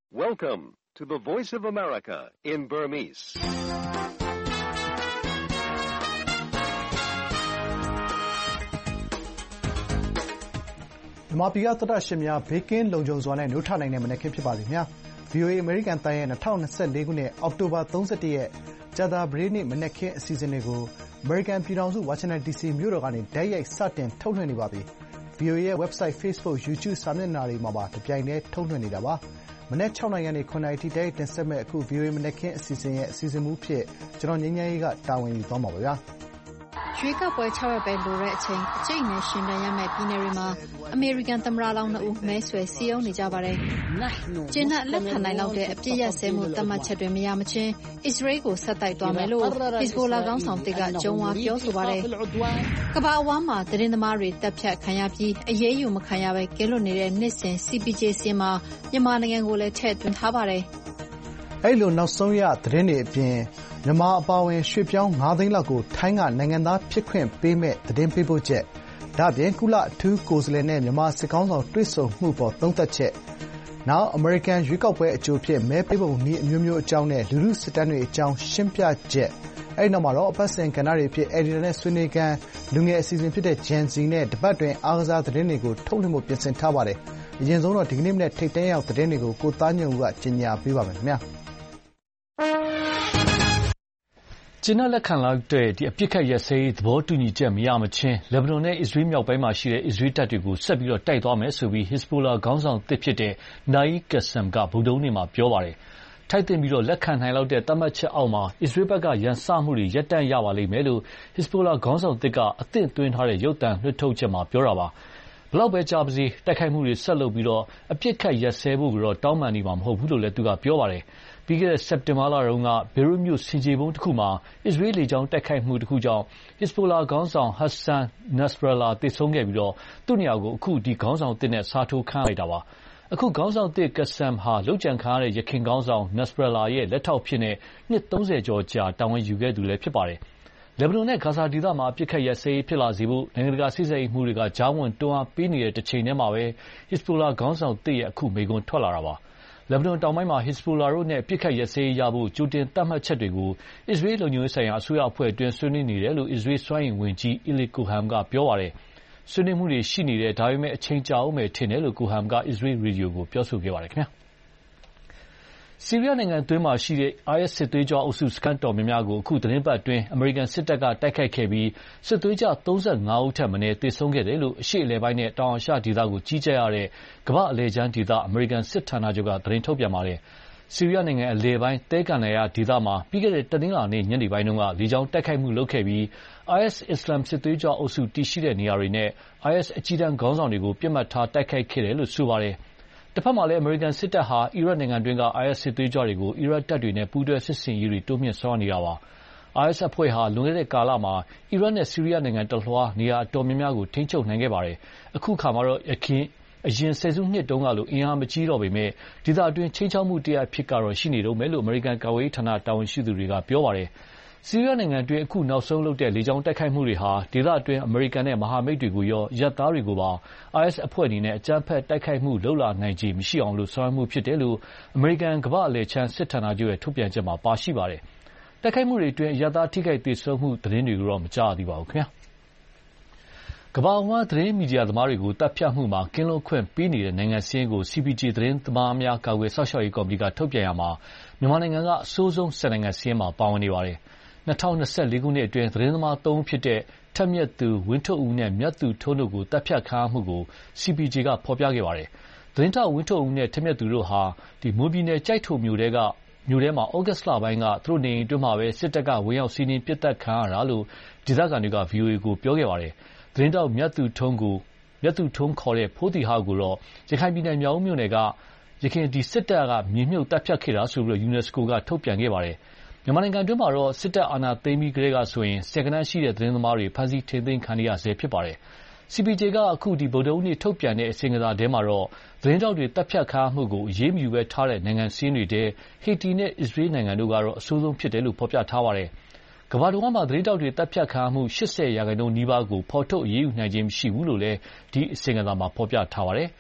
Welcome to the Voice of America in Burmese. ။မြန်မာပြည်ကသောတရှင်များဘေးကင်းလုံခြုံစွာနဲ့နိုးထနိုင်တဲ့မနက်ခင်းဖြစ်ပါစေခင်ဗျာ။ VOA အမေရိကန်အသံရဲ့2024ခုနှစ်အောက်တိုဘာ31ရက်ကြာသပတေးနေ့မနက်ခင်းအစီအစဉ်တွေကိုအမေရိကန်ပြည်ထောင်စုဝါရှင်တန် DC မြို့တော်ကနေတိုက်ရိုက်စတင်ထုတ်လွှင့်နေပါပြီ။ VOA ရဲ့ website, Facebook, YouTube စာမျက်နှာတွေမှာပါတပြိုင်တည်းထုတ်လွှင့်နေတာပါ။မနက်6နာရီကနေ9နာရီထိတိုက်ရိုက်တင်ဆက်မယ့်အခု VOA မနက်ခင်းအစီအစဉ်ရဲ့အစီအစဉ်မှူးအဖြစ်ကျွန်တော်ငြိမ်းချမ်းရေးကတာဝန်ယူသွားမှာပါဗျာ။ရွေးကောက်ပွဲ6ရက်ပဲလိုတဲ့အချိန်အကျိတ်နဲ့ရှင်ပြန်ရမယ့်ပြည်နယ်တွေမှာအမေရိကန်သမ္မတလောင်း2ဦးမဲဆွယ်စည်းရုံးနေကြပါတယ်။ကျင်းနဲ့လက်ခံနိုင်လောက်တဲ့အပြစ်ရစဲမှုသတ်မှတ်ချက်တွေမရမချင်းအစ္စရေးကိုဆက်တိုက်သွားမယ်လို့ Hezbollah ခေါင်းဆောင်တစ်ကကြုံဝါပြောဆိုပါတယ်။ကမ္ဘာအဝန်းမှာသတင်းသမားတွေတပ်ဖြတ်ခံရပြီးအရေးယူမခံရပဲကဲလွတ်နေတဲ့နှစ်စဉ် CPJ စင်မှာမြန်မာနိုင်ငံကိုလည်းထည့်သွင်းထားပါတယ်။အဲ့လိုနောက်ဆုံးရသတင်းတွေအပြင်မြန်မာအပါအဝင်ရွှေ့ပြောင်း9သိန်းလောက်ကိုထိုင်းကနိုင်ငံသားဖြစ်ခွင့်ပေးမဲ့သတင်းပေးပို့ချက်ဒါ့အပြင်ကုလအထူးကိုယ်စားလှယ်နဲ့မြန်မာစစ်ကောင်ဆောင်တွေ့ဆုံမှုပေါ်သုံးသပ်ချက်နောက်အမေရိကန်ရွေးကောက်ပွဲအကျိုးဖြစ်မဲပေးပုံနည်းအမျိုးမျိုးအကြောင်းနဲ့လူလူစစ်တမ်းတွေအကြောင်းရှင်းပြချက်အဲ့နောက်မှာတော့အပတ်စဉ်ကဏ္ဍတွေဖြစ် editor နဲ့ဆွေးနွေးခန်းလူငယ်အစီအစဉ်ဖြစ်တဲ့ Gen Z နဲ့တပတ်တွင်အားကစားသတင်းတွေကိုထုတ်လွှင့်ဖို့ပြင်ဆင်ထားပါတယ်အရင်ဆုံးတော့ဒီကနေ့မနေ့ထိပ်တန်းရောက်သတင်းတွေကိုကိုသားညွန့်ဦးကကြီးညာပေးပါမယ်ခင်ဗျာကျင်းလက်ခံလောက်တဲ့အပြစ်ခတ်ရစဲသဘောတူညီချက်မရမချင်းလက်ဘနွန်နဲ့အစ္စရေးမြောက်ပိုင်းမှာရှိတဲ့အစ္စရေးတပ်တွေကိုဆက်ပြီးတော့တိုက်သွားမယ်ဆိုပြီး Hezbollah ခေါင်းဆောင်တစ်ဖြစ်တဲ့ Naim Qassem ကဗုဒ္ဓဟူးနေ့မှာပြောပါတယ်။ထိုက်တင်ပြီးတော့လက်ခံနိုင်လောက်တဲ့သတ်မှတ်ချက်အောက်မှာအစ္စရေးဘက်ကရန်စမှုတွေရပ်တန့်ရပါလိမ့်မယ်လို့ Hezbollah ခေါင်းဆောင်တစ်ကအသင့်သွင်းထားတဲ့ရုပ်သံလွှင့်ထုတ်ချက်မှာပြောတာပါ။ဘလောက်ပဲကြာပါစေတိုက်ခိုက်မှုတွေဆက်လုပ်ပြီးတော့အပြစ်ခတ်ရစဲဖို့ကတော့တောင်းပန်နေမှာမဟုတ်ဘူးလို့လည်းသူကပြောပါတယ်။ပြီးခဲ့တဲ့စက်တင်ဘာလတုန်းကဘေရွတ်မြို့ဆင်ခြေဖုံးတစ်ခုမှာအစ္စရေးလေကြောင်းတိုက်ခိုက်မှုတစ်ခုကြောင့် Hezbollah ခေါင်းဆောင် Hassan Nasrallah သေဆုံးခဲ့ပြီးတော့သူ့နေရာကိုအခုဒီခေါင်းဆောင်တစ်နဲ့စားထိုးခန့်လိုက်တာပါ။အခုခေါင်းဆောင်တစ် Qassem ဟာလုပ်ကြံခံရတဲ့ရခိုင်ခေါင်းဆောင် Nasrallah ရဲ့လက်ထောက်ဖြစ်နေနှစ်30ကျော်ကြာတာဝန်ယူခဲ့သူလည်းဖြစ်ပါတယ်။လက်ဘနွန်နဲ့ဂါဇာဒေသမှာအပြစ်ခတ်ရစဲဖြစ်လာစေဖို့နိုင်ငံတကာစစ်ဆေးမှုတွေကကြားဝင်တွန်းအားပေးနေတဲ့တစ်ချိန်တည်းမှာပဲ Hezbollah ခေါင်းဆောင်တစ်ရဲ့အခုမိန့်ခွန်းထွက်လာတာပါ။လက်ဘနွန်တောင်ပိုင်းမှာ Hezbollah တို့နဲ့အပြစ်ခတ်ရစဲရဖို့ကြိုတင်သတ်မှတ်ချက်တွေကိုအစ္စရေးလုံခြုံရေးဆိုင်ရာအစိုးရအဖွဲ့အတွင်းဆွေးနွေးနေတယ်လို့အစ္စရေးစွမ်းအင်ဝန်ကြီး Eli Cohen ကပြောပါတယ်။ဆွေးနွေးမှုတွေရှိနေတယ်ဒါပေမဲ့အချိန်ကြာအောင်မယ်ထင်တယ်လို့ Cohen က Israel Radio ကိုပြောဆိုခဲ့ပါတယ်ခင်ဗျာ။ဆီးရီးယားနိုင်ငံအတွင်းမှာရှိတဲ့ IS စစ်သွေးကြွအုပ်စုစခန်းတော်များများကိုအခုသတင်းပတ်အတွင်းအမေရိကန်စစ်တပ်ကတိုက်ခိုက်ခဲ့ပြီးစစ်သွေးကြွ35ဦးထက်မနည်းသေဆုံးခဲ့တယ်လို့အရှေ့အလယ်ပိုင်းနဲ့တောင်အာရှဒေသကိုကြီးကြပ်ရတဲ့ကမ္ဘာ့အလယ်ချမ်းဒေသအမေရိကန်စစ်ဌာနချုပ်ကသတင်းထုတ်ပြန်ပါတယ်။ဆီးရီးယားနိုင်ငံအလယ်ပိုင်းတဲကန်နာယာဒေသမှာပြီးခဲ့တဲ့တနင်္လာနေ့ညနေပိုင်းတုန်းကလေကြောင်းတိုက်ခိုက်မှုလုပ်ခဲ့ပြီး IS အစ္စလာမ်စစ်သွေးကြွအုပ်စုတည်ရှိတဲ့နေရာတွေနဲ့ IS အကြီးတန်းခေါင်းဆောင်တွေကိုပြစ်မှတ်ထားတိုက်ခိုက်ခဲ့တယ်လို့ဆိုပါတယ်။တစ်ဖက်မှာလည်းအမေရိကန်စစ်တပ်ဟာအီရတ်နိုင်ငံတွင်းက IS စစ်သွေးကြွတွေကိုအီရတ်တပ်တွေနဲ့ပူးတွဲစစ်ဆင်ရေးတွေတိုးမြှင့်ဆောင်ရွက်နေတာပါ။ IS အဖွဲ့ဟာလွန်ခဲ့တဲ့ကာလမှာအီရတ်နဲ့ဆီးရီးယားနိုင်ငံတလွှားနေရာအတော်များများကိုထိန်းချုပ်နိုင်ခဲ့ပါတယ်။အခုခါမှာတော့အရင်ဆယ်စုနှစ်တုန်းကလိုအင်အားမကြီးတော့ပေမဲ့ဒေသအတွင်းချိန်ချောက်မှုတရားဖြစ်ကတော့ရှိနေတော့မယ်လို့အမေရိကန်ကာကွယ်ရေးဌာနတာဝန်ရှိသူတွေကပြောပါတယ်။ဆီးရီးယားနိုင်ငံအတွင်းအခုနောက်ဆုံးလုပ်တဲ့လေကြောင်းတိုက်ခိုက်မှုတွေဟာဒေသအတွင်းအမေရိကန်နဲ့မဟာမိတ်တွေကိုရောရပ်သားတွေကိုပါ IS အဖွဲ့အနေနဲ့အကြမ်းဖက်တိုက်ခိုက်မှုလုပ်လာနိုင်ခြေမရှိအောင်လို့ဆောင်ရွက်မှုဖြစ်တယ်လို့အမေရိကန်ကမ္ဘာ့အလယ်ချမ်းစစ်ဌာနချုပ်ရဲ့ထုတ်ပြန်ချက်မှာပါရှိပါတယ်။တိုက်ခိုက်မှုတွေအတွင်းရပ်သားထိခိုက်သေဆုံးမှုသတင်းတွေကိုတော့မကြားသေးပါဘူးခင်ဗျာ။ကမ္ဘာ့ဝမ်းသတင်းမီဒီယာသမားတွေကိုတပ်ဖြတ်မှုမှာကင်းလွတ်ခွင့်ပေးနေတဲ့နိုင်ငံစည်းကို CPJ သတင်းသမားများကာကွယ်စောင့်ရှောက်ရေးကော်မတီကထုတ်ပြန်ရမှာမြန်မာနိုင်ငံကအဆိုးဆုံး10နိုင်ငံစည်းမှာပါဝင်နေပါတယ်။2024ခုနှစ်အတွင်းသတင်းသမား3ဦးဖြစ်တဲ့ထက်မြက်သူဝင်းထုတ်ဦးနဲ့မြတ်သူထုံးတို့ကိုတပ်ဖြတ်ခံရမှုကို CPJ ကဖော်ပြခဲ့ပါတယ်။သတင်းထောက်ဝင်းထုတ်ဦးနဲ့ထက်မြက်သူတို့ဟာမွန်ပြည်နယ်ကြိုက်ထုံမြို့ထဲမှာဩဂတ်စ်လပိုင်းကသူတို့နေအိမ်အတွင်းမှာပဲစစ်တပ်ကဝင်ရောက်စီးနင်းပစ်သတ်ခံရတာလို့ဒေသခံတွေက VOA ကိုပြောခဲ့ပါတယ်။သတင်းထောက်မြတ်သူထုံးခေါ်တဲ့ဖိုးတီဟာကိုတော့ရခိုင်ပြည်နယ်မြောက်ဦးမြို့နယ်ကယခင်စစ်တပ်ကမြေမြုပ်တပ်ဖြတ်ခဲ့တာဆိုပြီး UNESCO ကထုတ်ပြန်ခဲ့ပါတယ်။မြန်မာနိုင်ငံအတွင်းမှာတော့စစ်တပ်အာဏာသိမ်းပြီးကတည်းကဆိုရင်ဆယ်ကဏန်းရှိတဲ့သတင်းသမားတွေဖမ်းဆီးထိန်းသိမ်းခံနေရဆဲဖြစ်ပါတယ်။ CPJ ကအခုဗုဒ္ဓဟူးနေ့ထုတ်ပြန်တဲ့အစီရင်ခံစာထဲမှာတော့သတင်းထောက်တွေတပ်ဖြတ်ခံရမှုကိုအရေးမယူဘဲထားတဲ့နိုင်ငံစာရင်းတွေထဲဟေတီနဲ့အစ္စရေးနိုင်ငံတို့ကတော့အဆိုးဆုံးဖြစ်တယ်လို့ဖော်ပြထားပါတယ်။ကမ္ဘာတဝန်းမှာသတင်းထောက်တွေတပ်ဖြတ်ခံရမှု80%နီးပါးကိုဖော်ထုတ်အရေးယူနိုင်ခြင်းမရှိဘူးလို့လည်းဒီအစီရင်ခံစာမှာဖော်ပြထားပါတယ်။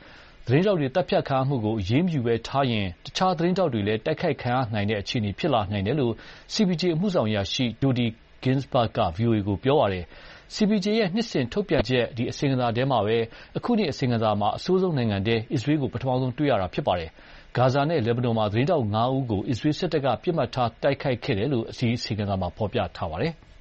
သတင်းထောက်တွေတပ်ဖြတ်ခံရမှုကိုအရေးမယူဘဲထားရင်တခြားသတင်းထောက်တွေလည်းတိုက်ခိုက်ခံရနိုင်တဲ့အခြေအနေဖြစ်လာနိုင်တယ်လို့ CPJ အမှုဆောင်အရာရှိ Dodi Ginsburg က VOA ကိုပြောပါတယ်။ CPJ ရဲ့နှစ်စဉ်ထုတ်ပြန်ချက်အစီရင်ခံစာထဲမှာပဲအခုနှစ်အစီရင်ခံစာမှာအဆိုးဆုံးနိုင်ငံထဲအစ္စရေးကိုပထမဆုံးတွေ့ရတာဖြစ်ပါတယ်။ဂါဇာနဲ့လက်ဘနွန်မှာသတင်းထောက်5ဦးကိုအစ္စရေးစစ်တပ်ကပစ်မှတ်ထားတိုက်ခိုက်ခဲ့တယ်လို့အစီရင်ခံစာမှာဖော်ပြထားပါတယ်။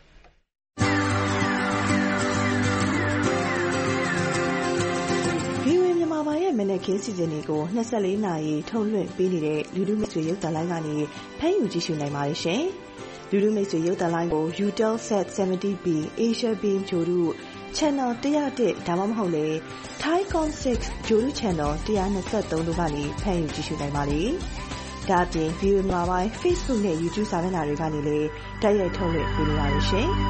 VOA မြန်မာပိုင်းရဲ့မနက်ခင်းစီစဉ်တွေကို24နာရီထုတ်လွှင့်ပေးနေတဲ့လူထုမိတ်ဆွေရုပ်သံလိုင်းကနေဖမ်းယူကြည့်ရှုနိုင်ပါတယ်ရှင်။လူထုမိတ်ဆွေရုပ်သံလိုင်းကို Utelsat 70B Asia Beam ဂြိုဟ်တု Channel 101ဒါမှမဟုတ်လေ Thaicom 6ဂြိုဟ်တု Channel 123တို့ကနေဖမ်းယူကြည့်ရှုနိုင်ပါတယ်။ဒါ့အပြင် VOA မြန်မာပိုင်း Facebook နဲ့ YouTube စာမျက်နှာတွေကနေလည်းတိုက်ရိုက်ထုတ်လွှင့်ပေးနေပါတယ်ရှင်။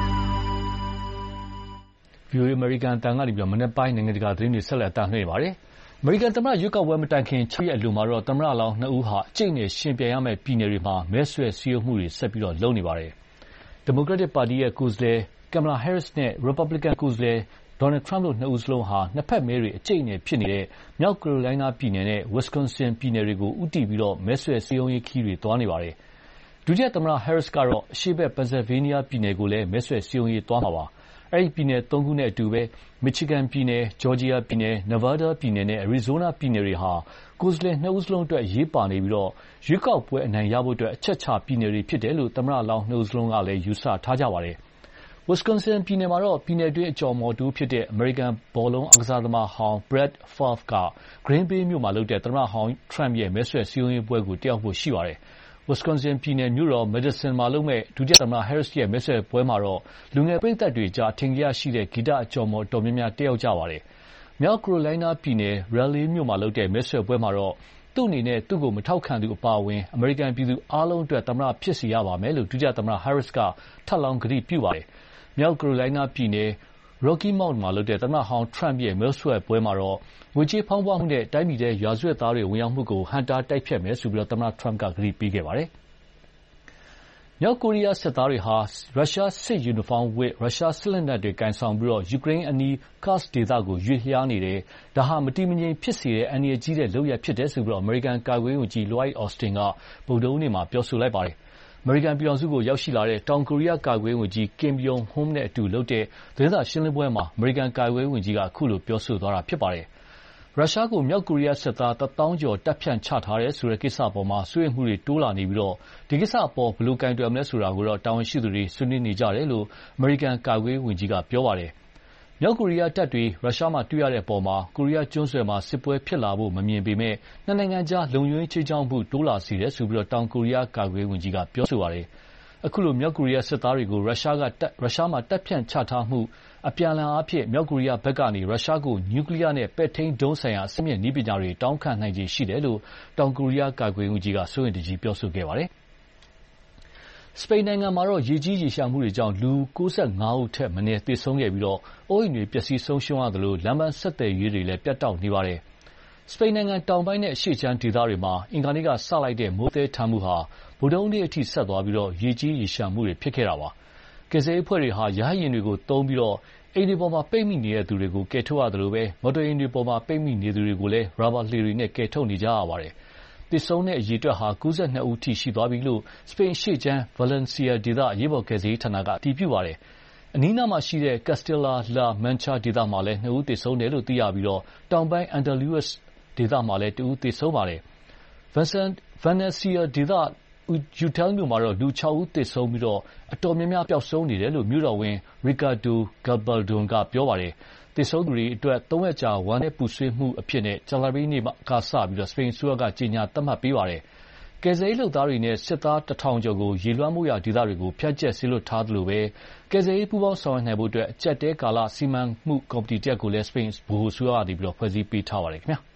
VOA အမေရိကန်အသံကနေမနက်ပိုင်းနိုင်ငံတကာသတင်းတွေဆက်လက်တင်ပြနေပါတယ်။အမေရိကန်သမ္မတရွေးကောက်ပွဲမတိုင်ခင်6ရက်အလိုမှာတော့သမ္မတလောင်း2ဦးဟာအကျိတ်နဲ့ရှင်ပြိုင်ရမယ့်ပြည်နယ်တွေမှာမဲဆွယ်စည်းရုံးမှုတွေဆက်လုပ်နေပါတယ်။ Democratic Party ရဲ့ကိုယ်စားလှယ် Kamala Harris နဲ့ Republican ကိုယ်စားလှယ် Donald Trump တို့2ဦးစလုံးဟာနှစ်ဖက်မဲတွေအကျိတ်နဲ့ဖြစ်နေတဲ့မြောက် Carolina ပြည်နယ်နဲ့ Wisconsin ပြည်နယ်တွေကိုဦးတည်ပြီးမဲဆွယ်စည်းရုံးရေးခရီးတွေသွားနေပါတယ်။ဒုတိယသမ္မတ Harris ကတော့အရှေ့ဘက် Pennsylvania ပြည်နယ်ကိုလည်းမဲဆွယ်စည်းရုံးရေးသွားမှာပါ။အဲဒီပြည်နယ်3ခုနဲ့အတူ Michigan ပြည်နယ်၊ Georgia ပြည်နယ်၊ Nevada ပြည်နယ်နဲ့ Arizona ပြည်နယ်တွေဟာကိုယ်စားလှယ်2ဦးစလုံးအတွက်အရေးပါနေပြီးရွေးကောက်ပွဲအနိုင်ရဖို့အချက်အခြာပြည်နယ်တွေဖြစ်တယ်လို့သမ္မတလောင်း2ဦးစလုံးကလည်းယူဆထားကြပါတယ်။ Wisconsin ပြည်နယ်မှာတော့ပြည်နယ်တွင်းအကျော်အမော်တဦးဖြစ်တဲ့အမေရိကန်ဘောလုံးအားကစားသမားဟောင်း Brett Favre က Green Bay မြို့မှာလုပ်တဲ့သမ္မတဟောင်း Trump ရဲ့မဲဆွယ်စည်းရုံးရေးပွဲကိုတက်ရောက်ဖို့ရှိပါတယ်။ Wisconsin ပြည်နယ်မြို့တော် Madison မှာလုပ်မယ့်ဒုသမ္မတ Harris ရဲ့မဲဆွယ်ပွဲမှာတော့လူငယ်ပရိသတ်တွေကြားအထင်ကရရှိတဲ့ဂီတအကျော်အမော်အတော်များများတက်ရောက်ကြပါတယ်။မြောက် Carolina ပြည်နယ် Raleigh မြို့မှာလုပ်တဲ့မဲဆွယ်ပွဲမှာတော့သူ့အနေနဲ့သူ့ကိုမထောက်ခံသူအပါအဝင်အမေရိကန်ပြည်သူအားလုံးအတွက်သမ္မတဖြစ်စေရပါမယ်လို့ဒုသမ္မတ Harris ကထပ်လောင်းကတိပြုပါတယ်။မြောက် Carolina ပြည်နယ် Rocky Mount မှာလုပ်တဲ့သမ္မတဟောင်း Trump ရဲ့မဲဆွယ်ပွဲမှာတော့ငွေကြေးဖောင်းပွမှုနဲ့တိုင်းပြည်ထဲရာဇဝတ်သားတွေဝင်ရောက်မှုကိုဟန့်တားတိုက်ဖျက်မယ်လို့သမ္မတ Trump ကကတိပေးခဲ့ပါတယ်။မြောက်ကိုရီးယားစစ်သားတွေဟာရုရှားစစ်ယူနီဖောင်းဝတ်ရုရှားစစ်လက်နက်တွေကိုင်ဆောင်ပြီးယူကရိန်းအနီး Kursk ဒေသကိုရွေ့လျားနေတယ်။ဒါဟာမတည်မငြိမ်ဖြစ်စေတဲ့အန္တရာယ်ကြီးတဲ့လုပ်ရပ်ဖြစ်တယ်လို့အမေရိကန်ကာကွယ်ရေးဝန်ကြီး Lloyd Austin ကဗုဒ္ဓဟူးနေ့မှာပြောဆိုလိုက်ပါတယ်။အမေရိကန်ပြည်ထောင်စုကိုရောက်ရှိလာတဲ့တောင်ကိုရီးယားကာကွယ်ရေးဝန်ကြီး Kim Yong Hyun နဲ့အတူလုပ်တဲ့သတင်းစာရှင်းလင်းပွဲမှာအမေရိကန်ကာကွယ်ရေးဝန်ကြီးကအခုလိုပြောဆိုသွားတာဖြစ်ပါတယ်။ရုရှားကိုမြောက်ကိုရီးယားစစ်သား10,000ကျော်တပ်ဖြန့်ချထားတယ်ဆိုတဲ့ကိစ္စအပေါ်စိုးရိမ်မှုတွေတိုးလာနေပြီးဒီကိစ္စအပေါ်ဘယ်လိုကိုင်တွယ်မလဲဆိုတာကိုတာဝန်ရှိသူတွေဆွေးနွေးနေကြတယ်လို့အမေရိကန်ကာကွယ်ရေးဝန်ကြီးကပြောပါတယ်။မြောက်ကိုရီးယားတပ်တွေရုရှားမှာတွေ့ရတဲ့အပေါ်ကိုရီးယားကျွန်းဆွယ်မှာစစ်ပွဲဖြစ်လာဖို့မမြင်ပေမဲ့နှစ်နိုင်ငံကြားလုံခြုံရေးခြိမ်းခြောက်မှုတိုးလာစေတယ်လို့တောင်ကိုရီးယားကာကွယ်ရေးဝန်ကြီးကပြောဆိုပါတယ်။အခုလိုမြောက်ကိုရီးယားစစ်သားတွေကိုရုရှားမှာတပ်ဖြန့်ချထားမှုအပြန်အလှန်အားဖြင့်မြောက်ကိုရီးယားဘက်ကနေရုရှားကိုနျူကလီးယားနဲ့ပဲ့ထိန်းဒုံးဆိုင်ရာအဆင့်မြင့်နည်းပညာတွေတောင်းခံနိုင်ခြေရှိတယ်လို့တောင်ကိုရီးယားကာကွယ်ရေးဝန်ကြီးကစိုးရိမ်တကြီးပြောဆိုခဲ့ပါတယ်။စပိန်နိုင်ငံမှာရေကြီးရေလျှံမှုတွေကြောင့်လူ95ဦးထက်မနည်းသေဆုံးခဲ့ပြီးအိုးအိမ်တွေပျက်စီးဆုံးရှုံးရသလိုလမ်းပန်းဆက်သွယ်ရေးတွေလည်းပြတ်တောက်နေပါတယ်။စပိန်နိုင်ငံတောင်ပိုင်းနဲ့အရှေ့ခြမ်းဒေသတွေမှာအင်္ဂါနေ့ကစလိုက်တဲ့မိုးသည်းထန်မှုဟာဗုဒ္ဓဟူးနေ့အထိဆက်သွားပြီးရေကြီးရေလျှံမှုတွေဖြစ်ခဲ့တာပါ။ကယ်ဆယ်ရေးအဖွဲ့တွေဟာရဟတ်ယာဉ်တွေကိုသုံးပြီးအိမ်တွေပေါ်မှာပိတ်မိနေတဲ့သူတွေကိုကယ်ထုတ်ရသလိုမော်တော်ယာဉ်တွေပေါ်မှာပိတ်မိနေသူတွေကိုလည်းရာဘာလှေတွေနဲ့ကယ်ထုတ်နေကြရပါတယ်။သေဆုံးတဲ့အရေအတွက်ဟာ92ဦးထိရှိသွားပြီလို့စပိန်အရှေ့ခြမ်း Valencia ဒေသအရေးပေါ်ကယ်ဆယ်ရေးဌာနကအတည်ပြုပါတယ်။အနီးနားမှာရှိတဲ့ Castilla-La Mancha ဒေသမှာလည်း2ဦးသေဆုံးတယ်လို့သိရပြီးတောင်ပိုင်း Andalus ဒေသမှာလည်း1ဦးသေဆုံးပါတယ်။ Valencia ဒေသUtel မြို့မှာလူ6ဦးသေဆုံးပြီးအတော်များများပျောက်ဆုံးနေတယ်လို့မြို့တော်ဝန် Ricardo Gabaldon ကပြောပါတယ်။သေဆုံးသူတွေအတွက်3ရက်ကြာဝမ်းနည်းပူဆွေးမှုအဖြစ်ကြာသပတေးနေ့ကစပြီးစပိန်အစိုးရကကြေညာသတ်မှတ်ပေးပါတယ်။ကယ်ဆယ်ရေးလုပ်သားတွေနဲ့စစ်သား1,000ကျော်ကိုရေလွှမ်းမိုးရာဒေသတွေကိုဖြန့်ကျက်စေလွှတ်ထားသလိုကယ်ဆယ်ရေးပူးပေါင်းဆောင်ရွက်နိုင်ဖို့အကျပ်အတည်းကာလစီမံမှုကော်မတီတရပ်ကိုလည်းစပိန်ဗဟိုအစိုးရကဖွဲ့စည်းပေးထားပါတယ်ခင်ဗျာ။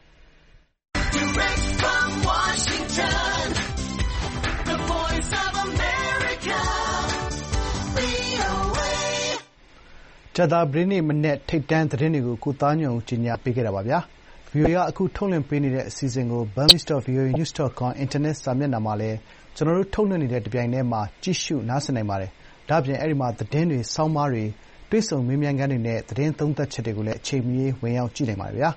။ကြာသပတေးနေ့မနက်ထိပ်တန်းသတင်းတွေကိုကိုသားညွန့်ဦးကြီးညာပေးခဲ့တာပါ။ VOA ကအခုထုတ်လွှင့်ပေးနေတဲ့အစီအစဉ်ကို burmese.voanews.com အင်တာနက်စာမျက်နှာမှာလည်းကျွန်တော်တို့ထုတ်လွှင့်နေတဲ့တပြိုင်တည်းမှာကြည့်ရှုနားဆင်နိုင်ပါတယ်။ဒါ့အပြင်အဲဒီမှာသတင်းတွေ၊ဆောင်းပါးတွေ၊တွေ့ဆုံမေးမြန်းခန်းတွေနဲ့သတင်းသုံးသပ်ချက်တွေကိုလည်းအချိန်မရွေးဝင်ရောက်ကြည့်နိုင်ပါတယ်။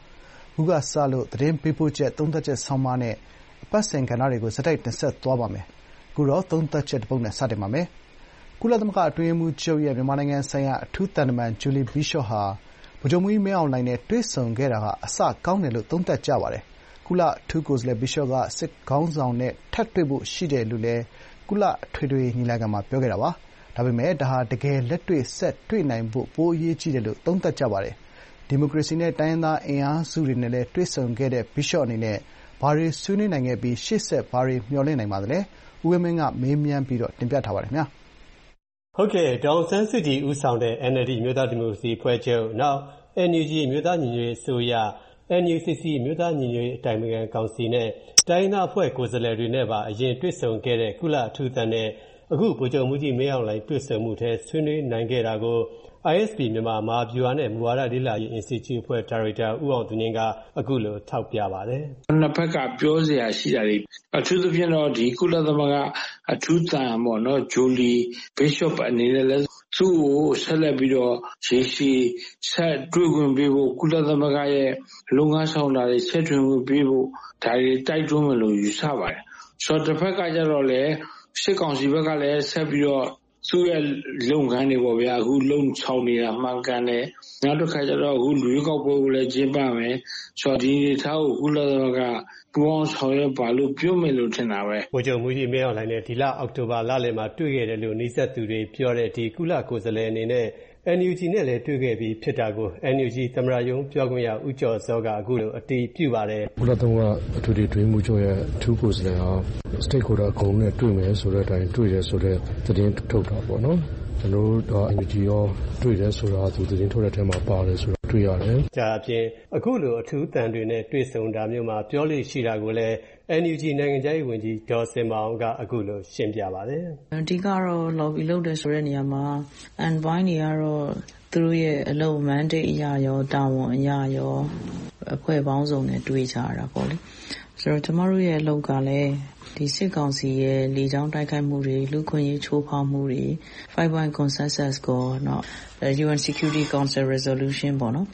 ခုကစလို့သတင်းပေးပို့ချက်သုံးသပ်ချက်ဆောင်းပါးနဲ့အပတ်စဉ်ကဏ္ဍတွေကိုဆက်တိုက်တင်ဆက်သွားပါမယ်။အခုတော့သုံးသပ်ချက်တစ်ပုဒ်နဲ့စတင်ပါမယ်။ကုလသမဂ္ဂအတွင်းရေးမှူးချုပ်ရဲ့မြန်မာနိုင်ငံဆိုင်ရာအထူးသံတမန်ဂျူလီဘီရှော့ဟာဗိုလ်ချုပ်မှူးကြီးမင်းအောင်လှိုင်နဲ့တွေ့ဆုံခဲ့တာကအစကောင်းတယ်လို့သုံးသပ်ကြပါတယ်။ကုလအထူးကိုယ်စားလှယ်ဘီရှော့ကစစ်ခေါင်းဆောင်နဲ့ထပ်တွေ့ဖို့ရှိတယ်လို့လည်းကုလအထွေထွေညီလာခံမှာပြောခဲ့တာပါ။ဒါပေမဲ့ဒါဟာတကယ်လက်တွေ့ဆက်တွေ့နိုင်ဖို့ပိုအရေးကြီးတယ်လို့သုံးသပ်ကြပါတယ်။ဒီမိုကရေစီနဲ့တိုင်းရင်းသားအင်အားစုတွေနဲ့လည်းတွေ့ဆုံခဲ့တဲ့ဘီရှော့အနေနဲ့ဘာတွေဆွေးနွေးနိုင်ခဲ့ပြီးရှေ့ဆက်ဘာတွေမျှော်လင့်နိုင်ပါသလဲ။ဦးဝင်းမင်းကမေးမြန်းပြီးတင်ပြထားပါတယ်ခင်ဗျာ။ဟုတ်ကဲ့ဒေါ်အောင်ဆန်းစုကြည်ဦးဆောင်တဲ့ NLD အမျိုးသားဒီမိုကရေစီအဖွဲ့ချုပ်နောက် NUG အမျိုးသားညီညွတ်ရေးအစိုးရ NUCC အမျိုးသားညီညွတ်ရေးအတိုင်ပင်ခံကောင်စီနဲ့တိုင်းရင်းသားအဖွဲ့ကိုယ်စားလှယ်တွေနဲ့ပါအရင်တွေ့ဆုံခဲ့တဲ့ကုလအထူးသံနဲ့အခုဗိုလ်ချုပ်မှူးကြီးမင်းအောင်လှိုင်တွေ့ဆုံမှုထဲဆွေးနွေးနိုင်ခဲ့တာကို ISP မြန်မာမဟာဗျူဟာနဲ့မူဝါဒလေ့လာရေး Institute အဖွဲ့ဒါရိုက်တာဦးအောင်သူငြိမ်းကအခုလိုထောက်ပြပါတယ်။နှစ်ဖက်ကပြောစရာရှိတာတွေအထူးသဖြင့်တော့ဒီကုလသမဂ္ဂအထူးသံပေါ့နော်ဂျူလီဘီရှော့အနေနဲ့လည်းသူ့ကိုဆက်လက်ပြီးတော့ရေရှည်ဆက်တွေ့ခွင့်ပေးဖို့ကုလသမဂ္ဂရဲ့လုပ်ငန်းဆောင်တာတွေဆက်ထွင်ခွင့်ပေးဖို့ဒါတွေတိုက်တွန်းမယ်လို့ယူဆပါတယ်။ဆိုတော့တစ်ဖက်ကကျတော့လေစစ်ကောင်စီဘက်ကလည်းဆက်ပြီးတော့သူ့ရဲ့လုပ်ငန်းတွေပေါ့ဗျာအခုလုံဆောင်နေတာမှန်ကန်တယ်နောက်တစ်ခါကျတော့အခုလူကောက်ပွဲကိုလည်းကျင်းပမယ်ဆိုတော့ဒီနေသားကိုကုလသမဂ္ဂပူးပေါင်းဆောင်ရွက်ပါလို့ပြောမယ်လို့ထင်တာပဲဗိုလ်ချုပ်မှူးကြီးမင်းအောင်လှိုင်နဲ့ဒီလအောက်တိုဘာလလယ်မှာတွေ့ခဲ့တယ်လို့နှိစက်သူတွေပြောတဲ့ဒီကုလကိုယ်စားလှယ်အနေနဲ့NUG နဲ့လည်းတွေ့ခဲ့ပြီးဖြစ်တာကို NUG သမ္မတရုံးပြောခွင့်ရဦးကျော်စောကအခုလိုအတည်ပြုပါတယ်ကုလသမဂ္ဂအထူးတွင်မှုချုပ်ရဲ့အထူးကိုယ်စားလှယ်ဟာ stakeholder အကုန်နဲ့တွေ့မယ်ဆိုတဲ့အတိုင်းတွေ့ရဆိုတဲ့သတင်းထုတ်တာပေါ့နော်ကျွန်တော်တို့ NUG ရောတွေ့တယ်ဆိုတာသူသတင်းထုတ်တဲ့အထက်မှာပါတယ်ဆိုတာတွေ့ရတယ်။ဒါအပြင်အခုလိုအထူးတန်တွေနဲ့တွေ့ဆုံတာမျိုးမှာပြောလို့ရှိတာကိုလည်းNUG နိုင်ငံခြားရေးဝန်ကြီးဒေါ်စင်မောင်ကအခုလိုရှင်းပြပါတယ်။အဓိကတော့ lobby လုပ်တယ်ဆိုတဲ့နေရာမှာ unbind တွေကတော့သူတို့ရဲ့အလုပ် mandate အရာရောတာဝန်အရာရောအဖွဲ့ပေါင်းစုံနဲ့တွေ့ကြရတာပေါ့လေ။ဆိုတော့ကျမတို့ရဲ့အလုပ်ကလည်းဒီစစ်ကောင်စီရဲ့လေကြောင်းတိုက်ခိုက်မှုတွေလူခွင့်ရေးချိုးဖောက်မှုတွေ 5 point consensus ကိုနော် UN Security Council Resolution ပေါ့နော်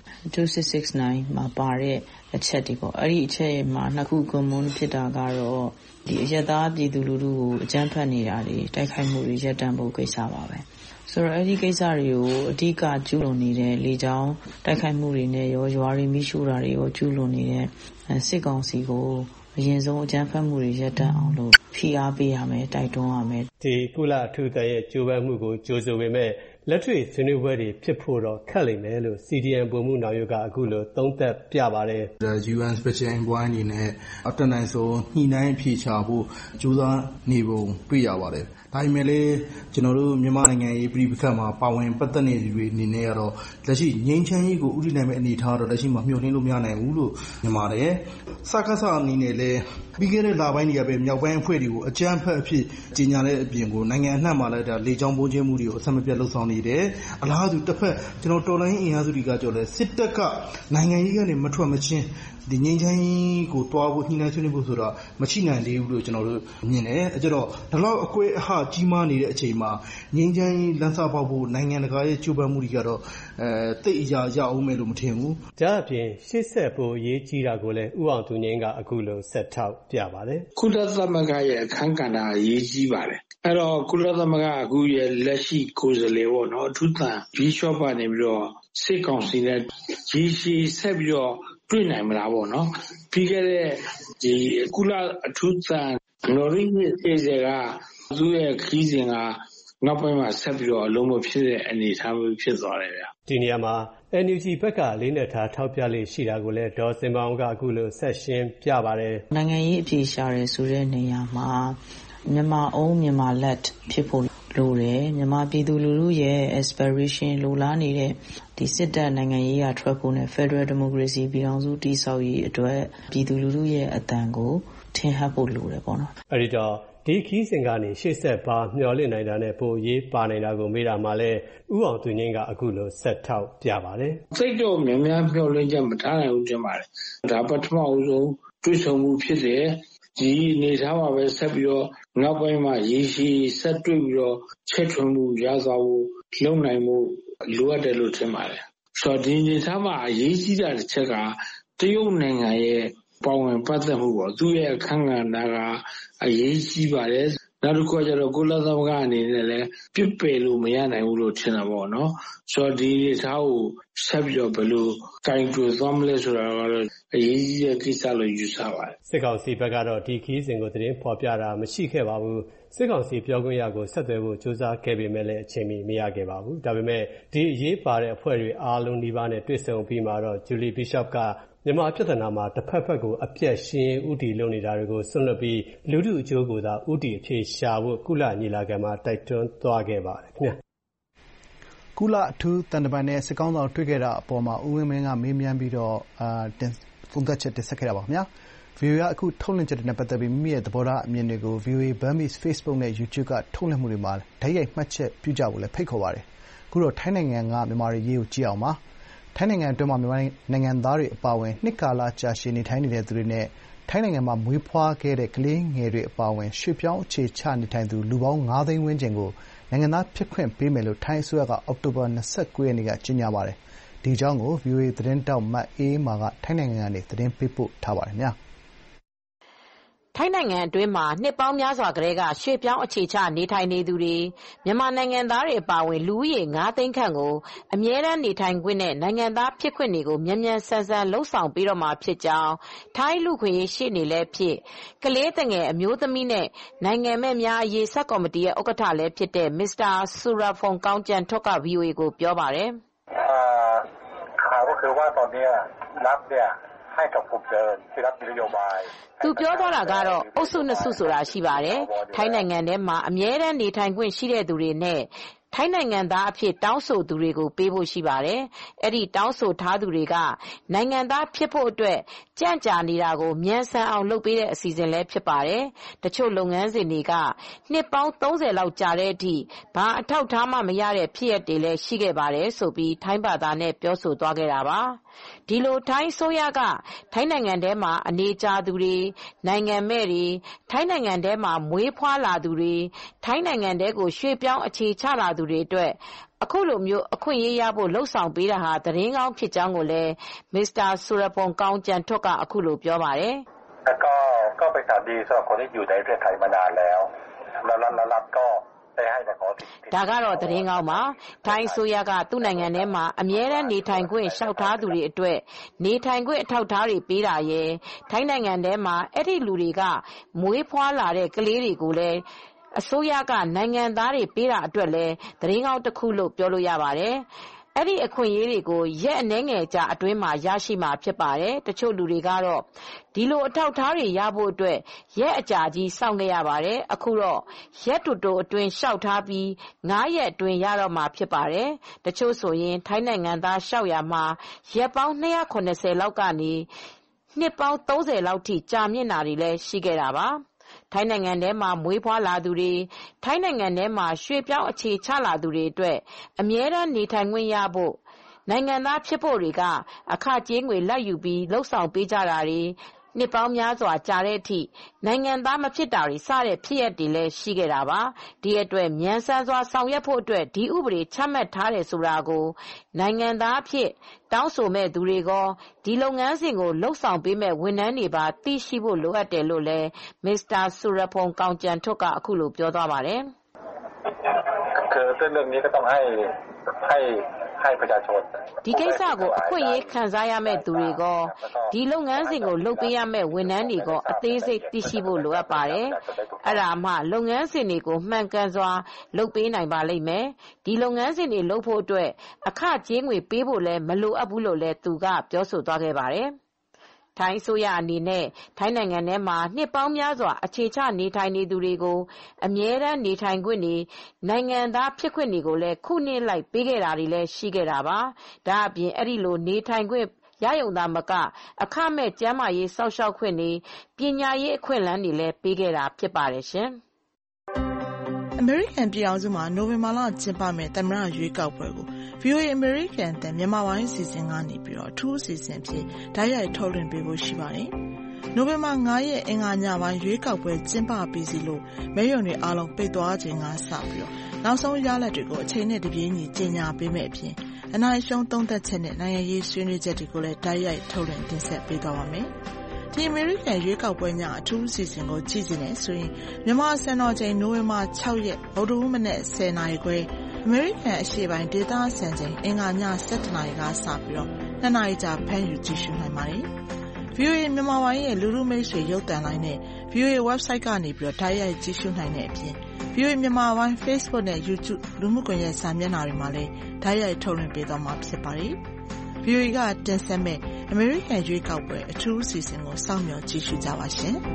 2669မှာပါတဲ့အချက်တွေပေါ့အဲ့ဒီအချက်မှာနှစ်ခု common ဖြစ်တာကတော့ဒီအရက်သားပြည်သူလူထုကိုအကြမ်းဖက်နေတာတွေတိုက်ခိုက်မှုတွေရပ်တန့်ဖို့ကိစ္စပါပဲဆိုတော့အဲ့ဒီကိစ္စတွေကိုအဓိကကျူးလွန်နေတဲ့လေကြောင်းတိုက်ခိုက်မှုတွေနဲ့ရောရွာတွေမိရှုတာတွေရောကျူးလွန်နေတဲ့စစ်ကောင်စီကိုအရင်ဆုံးအကြမ်းဖက်မှုတွေရပ်တန့်အောင်လို့ဖိအားပေးရမယ်တိုက်တွန်းရမယ်ဒီကုလအထူးတန်ရဲ့ကြိုးပမ်းမှုကိုကြိုဆိုပေမဲ့လက်တွေ့ဆွေးနွေးပွဲတွေဖြစ်ဖို့တော့ခက်လိမ့်မယ်လို့ CDM ပုံမှုနောင်ရုပ်ကအခုလိုသုံးသပ်ပြပါတယ်။ UN Special Envoy အနေနဲ့အတနိုင်ဆုံးညှိနှိုင်းဖြေချဖို့ကြိုးစားနေပုံတွေ့ရပါတယ်။ဒါပေမဲ့လည်းကျွန်တော်တို့မြန်မာနိုင်ငံရေးပြည်ပခတ်မှာပါဝင်ပတ်သက်နေသူတွေအနေနဲ့ကတော့လက်ရှိငြိမ်းချမ်းရေးကိုဥတီနိုင်မဲ့အနေအထားတော့လက်ရှိမှာမျှော်လင့်လို့မရနိုင်ဘူးလို့မြင်ပါတယ်။စကားစအနေနဲ့လည်းပြီးခဲ့တဲ့လပိုင်းတွေကပဲမြောက်ပိုင်းအဖွဲ့တွေကိုအကြမ်းဖက်အဖြစ်ကြီးညာတဲ့အပြင်ကိုနိုင်ငံအနှံ့မှာလည်းဒါလေကြောင်းပုံချင်းမှုတွေကိုအဆက်မပြတ်လှုပ်ဆောင်နေတယ်။အလားတူတစ်ဖက်ကျွန်တော်တော်လိုင်းအင်အားစုတွေကကြော်လဲစစ်တပ်ကနိုင်ငံရေးကနေမထွက်မချင်းဒီငြိမ်းချမ်းရေးကိုတွားဖို့ညှိနှိုင်းဆွေးနွေးဖို့ဆိုတော့မရှိနိုင်သေးဘူးလို့ကျွန်တော်တို့မြင်တယ်။အဲကြတော့ဒီလောက်အကွဲအဟကြီးမားနေတဲ့အချိန်မှာငြိမ်းချမ်းရေးလမ်းစာပေါက်ဖို့နိုင်ငံတကာရဲ့ကြိုးပမ်းမှုတွေကတော့တိတ်အရာရအောင်မယ်လို့မထင်ဘူး။ဒါအပြင်ရှေ့ဆက်ဖို့အရေးကြီးတာကိုလည်းဥအောင်သူငင်းကအခုလိုဆက်ထောက်ပြပါတယ်။ကုလသမဂ္ဂရဲ့အခမ်းကဏ္ဍအရေးကြီးပါတယ်။အဲ့တော့ကုလသမဂ္ဂအခုရဲ့လက်ရှိကိုယ်စားလှယ်ပေါ့နော်အထူးသံဘီရှော့ပါနေပြီးတော့စစ်ကောင်စီနဲ့ရေရှည်ဆက်ပြီးတော့တွေ့နိုင်မလားပေါ့နော်ပြီးခဲ့တဲ့ဒီကုလအထူးသံနော်ရင်းအေဂျကသူ့ရဲ့ခီးစဉ်ကနောက်ပိုင်းမှာဆက်ပြီးတော့အလုံးမဖြစ်တဲ့အနေအထားမျိုးဖြစ်သွားတယ်ဗျာဒီနေရာမှာ NUG ဘက်ကလေးနဲ့ထားထောက်ပြလေးရှိတာကိုလည်းဒေါ်စင်မောင်ကအခုလိုဆက်ရှင်းပြပါတယ်နိုင်ငံရေးအပြေရှားရဲဆိုတဲ့နေရာမှာမြန်မာအုံးမြန်မာလက်ဖြစ်ဖို့လိုတယ်မြန်မာပြည်သူလူထုရဲ့ aspiration လိုလားနေတဲ့ဒီစစ်တပ်နိုင်ငံရေးရာထွက်ဖို့နဲ့ Federal Democracy ပြည်ထောင်စုတည်ဆောက်ရေးအတွက်ပြည်သူလူထုရဲ့အသံကိုထင်ဟပ်ဖို့လိုတယ်ပေါ့နော်အဲဒီတော့ဒီခီးစဉ်ကနေရှေ့ဆက်ပါမျှော်လင့်နိုင်တာနဲ့ပိုရေးပါနိုင်တာကိုမေးတာမှလည်းဥအောင်သူငင်းကအခုလိုဆက်ထောက်ပြပါတယ်စိတ်တော့များများမျှော်လင့်ချက်မထားနိုင်ဘူးတင်ပါတယ်ဒါပထမဦးဆုံးတွေ့ဆုံမှုဖြစ်တယ်ဒီအနေထားမှာပဲဆက်ပြီးတော့နောက်ပိုင်းမှာရေရှည်ဆက်တွေ့ပြီးတော့ချက်ထွင်မှုရသွားဖို့လုံနိုင်မှုလိုအပ်တယ်လို့ထင်ပါတယ်ဆိုတော့ဒီအနေထားမှာအရေးကြီးတာတစ်ချက်ကတရုတ်နိုင်ငံရဲ့ပါဝင်ပတ်သက်မှုပေါ့သူ့ရဲ့အခမ်းကဏ္ဍကအရေးကြီးပါတယ်နောက်တစ်ခုကျတော့ကုလသမဂ္ဂအနေနဲ့လည်းပြစ်ပယ်လို့မရနိုင်ဘူးလို့ထင်တာပေါ့နော်ဆိုတော့ဒီထားကိုဆက်ပြီးတော့ဘယ်လိုကင်တွယ်သွားမလဲဆိုတာကတော့အရေးကြီးတဲ့ကိစ္စလို့ယူဆပါတယ်စစ်ကောင်စီဘက်ကတော့ဒီခီးစဉ်ကိုသတင်းဖော်ပြတာမရှိခဲ့ပါဘူးစစ်ကောင်စီပြောခွင့်ရကိုဆက်သွယ်ဖို့ကြိုးစားခဲ့ပေမဲ့လည်းအချိန်မီမရခဲ့ပါဘူးဒါပေမဲ့ဒီအရေးပါတဲ့အဖွဲ့တွေအားလုံးဒီပါနဲ့တွေ့ဆုံပြီးမှတော့ Julie Bishop ကမြန်မာပြည်ထနာမှာတစ်ဖက်ဖက်ကိုအပြတ်ရှင်းဥတီလုပ်နေတာတွေကိုဆွလွတ်ပြီးလူထုအကျိုးကိုသာဥတီအဖြစ်ရှာဖို့ကုလညီလာခံမှာတိုက်တွန်းသွားခဲ့ပါတယ်ခင်ဗျာကုလအထူးတန်တမန်နဲ့စစ်ကောင်းဆောင်တွေ့ခဲ့တာအပေါ်မှာဦးဝင်းမင်းကမေးမြန်းပြီးတော့သုံးသပ်ချက်တင်ဆက်ခဲ့တာပါခင်ဗျာ VOA ကအခုထုတ်လွှင့်ချက်တွေနဲ့ပတ်သက်ပြီးမိမိရဲ့သဘောထားအမြင်တွေကို VOA Burmese Facebook နဲ့ YouTube ကထုတ်လွှင့်မှုတွေမှာတိုက်ရိုက်မှတ်ချက်ပြုကြဖို့လည်းဖိတ်ခေါ်ပါတယ်အခုတော့ထိုင်းနိုင်ငံကမြန်မာတွေရေးကိုကြည့်အောင်ပါထိုင်းနိုင်ငံအတွင်းမှာမြန်မာနိုင်ငံသားတွေအပါအဝင်နှစ်ကာလကြာရှည်နေထိုင်နေတဲ့သူတွေနဲ့ထိုင်းနိုင်ငံမှာမွေးဖွားခဲ့တဲ့ကလေးငယ်တွေအပါအဝင်ရွှေ့ပြောင်းအခြေချနေထိုင်သူလူပေါင်း9သိန်းဝန်းကျင်ကိုနိုင်ငံသားဖြစ်ခွင့်ပေးမယ်လို့ထိုင်းအစိုးရကအောက်တိုဘာ29ရက်နေ့ကကြေညာပါတယ်။ဒီအကြောင်းကို VOA သတင်းတောက်မတ်အေးမာကထိုင်းနိုင်ငံကနေသတင်းပေးပို့ထားပါတယ်။ထိုင်းနိုင်ငံအတွင်းမှာနှစ်ပေါင်းများစွာကတည်းကရွှေ့ပြောင်းအခြေချနေထိုင်နေသူတွေမြန်မာနိုင်ငံသားတွေအပါအဝင်လူဦးရေ9သိန်းခန့်ကိုအမြဲတမ်းနေထိုင်ခွင့်နဲ့နိုင်ငံသားဖြစ်ခွင့်တွေကိုမြန်မြန်ဆန်ဆန်လှုပ်ဆောင်ပေးတော့မှာဖြစ်ကြောင်းထိုင်းလူခွင့်ရေးရှေ့နေလည်းဖြစ်ကလေးတငယ်အမျိုးသမီးနဲ့နိုင်ငံမဲ့များအရေးဆက်ကော်မတီရဲ့ဥက္ကဋ္ဌလည်းဖြစ်တဲ့မစ္စတာဆူရာဖုန်ကောင်းကျန်ထွတ်က VOA ကိုပြောပါတယ်ข่าวก็คือว่าตอนนี้รับเนี่ยให้กับกลุ่มเดิมที่รับนโยบายသူပြောသွားတာကတော့အုပ်စုနှစ်စုဆိုတာရှိပါတယ်ထိုင်းနိုင်ငံထဲမှာအမြဲတမ်းနေထိုင်ခွင့်ရှိတဲ့သူတွေနဲ့ထိုင်းနိုင်ငံသားအဖြစ်တောင်းဆိုသူတွေကိုပေးဖို့ရှိပါတယ်။အဲ့ဒီတောင်းဆိုထားသူတွေကနိုင်ငံသားဖြစ်ဖို့အတွက်ကြန့်ကြာနေတာကိုမြန်ဆန်အောင်လုပ်ပေးတဲ့အစီအစဉ်လည်းဖြစ်ပါတယ်။တချို့လုပ်ငန်းစဉ်တွေကနှစ်ပေါင်း30လောက်ကြာတဲ့အထိဘာအထောက်အထားမှမရတဲ့ဖြစ်ရပ်တွေလည်းရှိခဲ့ပါတယ်ဆိုပြီးထိုင်းဘာသာနဲ့ပြောဆိုသွားခဲ့တာပါ။ဒီလိုထိုင်းအစိုးရကထိုင်းနိုင်ငံထဲမှာအနေကြာသူတွေနိုင်ငံမဲ့တွေထိုင်းနိုင်ငံထဲမှာမွေးဖွားလာသူတွေထိုင်းနိုင်ငံထဲကိုရွှေ့ပြောင်းအခြေချလာသူတွေအတွက်အခုလိုမျိုးအခွင့်အရေးရဖို့လှုံ့ဆော်ပေးတာဟာသတင်းကောင်းဖြစ်ကြောင်းကိုလည်းမစ္စတာဆူရပွန်ကောင်းကျန်ထွတ်ကအခုလိုပြောပါတယ်ก็เป็นข่าวดีสำหรับคนที่อยู่ในประเทศไทยมานานแล้วแล้วก็ဒါကတော့သတင်းကောင်းပါထိုင်းအစိုးရကသူ့နိုင်ငံထဲမှာအမြဲတမ်းနေထိုင်ခွင့်လျှောက်ထားသူတွေအတွက်နေထိုင်ခွင့်အထောက်အထားတွေပေးတာရယ်ထိုင်းနိုင်ငံထဲမှာအဲ့ဒီလူတွေကမွေးဖွားလာတဲ့ကလေးတွေကိုလည်းအစိုးရကနိုင်ငံသားတွေပေးတာအတွက်လည်းသတင်းကောင်းတစ်ခုလို့ပြောလို့ရပါတယ်အဲ့ဒီအခွင့်အရေးတွေကိုရက်အနည်းငယ်ကြာအတွင်းမှာရရှိမှာဖြစ်ပါတယ်တချို့လူတွေကတော့ဒီလိုအထောက်အထားတွေရဖို့အတွက်ရက်အကြာကြီးစောင့်ခဲ့ရပါတယ်အခုတော့ရက်တူတူအတွင်းလျှောက်ထားပြီး9ရက်အတွင်းရတော့မှာဖြစ်ပါတယ်တချို့ဆိုရင်ထိုင်းနိုင်ငံသားလျှောက်ရမှာရက်ပေါင်း290လောက်ကနေနှစ်ပေါင်း30လောက်ထိကြာမြင့်တာတွေလည်းရှိခဲ့တာပါထိုင်းနိုင်ငံထဲမှာမွေးဖွားလာသူတွေထိုင်းနိုင်ငံထဲမှာရွှေ့ပြောင်းအခြေချလာသူတွေအတွက်အမြဲတမ်းနေထိုင်ခွင့်ရဖို့နိုင်ငံသားဖြစ်ဖို့တွေကအခကြေးငွေလက်ယူပြီးလှုပ်ဆောင်ပေးကြတာတွေနှစ်ပေါင်းများစွာကြာတဲ့အထိနိုင်ငံသားမဖြစ်တာတွေစတဲ့ဖြစ်ရပ်တွေလည်းရှိခဲ့တာပါဒီအတွက်မြန်ဆန်စွာဆောင်ရွက်ဖို့အတွက်ဒီဥပဒေချမှတ်ထားတယ်ဆိုတာကိုနိုင်ငံသားဖြစ်တောင်းဆိုမဲ့သူတွေကဒီလုပ်ငန်းစဉ်ကိုလှုပ်ဆောင်ပေးမဲ့ဝန်ထမ်းတွေပါသိရှိဖို့လိုအပ်တယ်လို့လည်းမစ္စတာဆူရဖုန်ကောင်းကျန်ထွတ်ကအခုလိုပြောသွားပါတယ်คือเรื่องนี้ก็ต้องให้ประชาชนဒီကိစ္စကိုအခွင့်အရေးခံစားရမဲ့သူတွေကဒီလုပ်ငန်းစဉ်ကိုလုပ်ပေးရမဲ့ဝန်ထမ်းတွေကအသေးစိတ်သိရှိဖို့လိုအပ်ပါတယ်အဲ့ဒါမှလုပ်ငန်းစဉ်တွေကိုမှန်ကန်စွာလုပ်ပေးနိုင်ပါလိမ့်မယ်ဒီလုပ်ငန်းစဉ်တွေလုပ်ဖို့အတွက်အခကြေးငွေပေးဖို့လည်းမလိုအပ်ဘူးလို့လည်းသူကပြောဆိုသွားခဲ့ပါတယ်ထိုင်းအစိုးရအနေနဲ့ထိုင်းနိုင်ငံထဲမှာနှစ်ပေါင်းများစွာအခြေချနေထိုင်နေသူတွေကိုအမြဲတမ်းနေထိုင်ခွင့်တွေနိုင်ငံသားဖြစ်ခွင့်တွေကိုလည်းခုနှစ်လိုက်ပေးခဲ့တာတွေလည်းရှိခဲ့တာပါဒါအပြင်အဲ့ဒီလိုနေထိုင်ခွင့်ရယုံသားမကအခမဲ့ကျန်းမာရေးစောင့်ရှောက်ခွင့်တွေပညာရေးအခွင့်အလမ်းတွေလည်းပေးခဲ့တာဖြစ်ပါတယ်ရှင်အမေရိကန်ပြည်အောင်စုမှာနိုဝင်ဘာလကျင်းပမယ့်သမ္မတရွေးကောက်ပွဲကို VOA အမေရိကန်အသံမြန်မာပိုင်းစီစဉ်ကနေပြီးတော့အထူးအစီအစဉ်ဖြစ်ဓာတ်ရိုက်ထုတ်လွှင့်ပေးဖို့ရှိပါတယ်။နိုဝင်ဘာ9ရက်အင်္ဂါညပိုင်းရွေးကောက်ပွဲကျင်းပပြီးစီလို့မဲရုံတွေအားလုံးပိတ်သွားခြင်းကစပြီးတော့နောက်ဆုံးရလဒ်တွေကိုအချိန်နဲ့တပြေးညီကြေညာပေးမယ့်အပြင်အနိုင်ရှုံးသုံးသပ်ချက်နဲ့နိုင်ငံရေးဆွေးနွေးချက်တွေကိုလည်းတိုက်ရိုက်ထုတ်လွှင့်တင်ဆက်ပေးသွားပါမယ်။ဒီအမေရိကန်ရွေးကောက်ပွဲညအထူးအစီအစဉ်ကိုကြည့်ချင်တယ်ဆိုရင်မြန်မာစံတော်ချိန်နိုဝင်ဘာ6ရက်ဗုဒ္ဓဟူးမနက်10:00 နာရီခွဲအမေရိကန်အရှေ့ပိုင်းဒေသစံချိန်အင်္ဂါည7:00 နာရီကစပြီးတော့2 နာရီကြာဖမ်းယူကြည့်ရှုနိုင်ပါတယ်။ VOA မြန်မာပိုင်းရဲ့လူထုမိတ်ဆွေရုပ်သံလိုင်းနဲ့ VOA website ကနေပြီးတော့တိုက်ရိုက်ကြည့်ရှုနိုင်တဲ့အပြင် VOA မြန်မာပိုင်း Facebook နဲ့ YouTube လူမှုကွန်ရက်စာမျက်နှာတွေမှာလည်းတိုက်ရိုက်ထုတ်လွှင့်ပေးသွားမှာဖြစ်ပါတယ်။ VOA ကတင်ဆက်မဲ့အမေရိကန်ရွေးကောက်ပွဲအထူးအစီအစဉ်ကိုစောင့်မျှော်ကြည့်ရှုကြပါရှင်။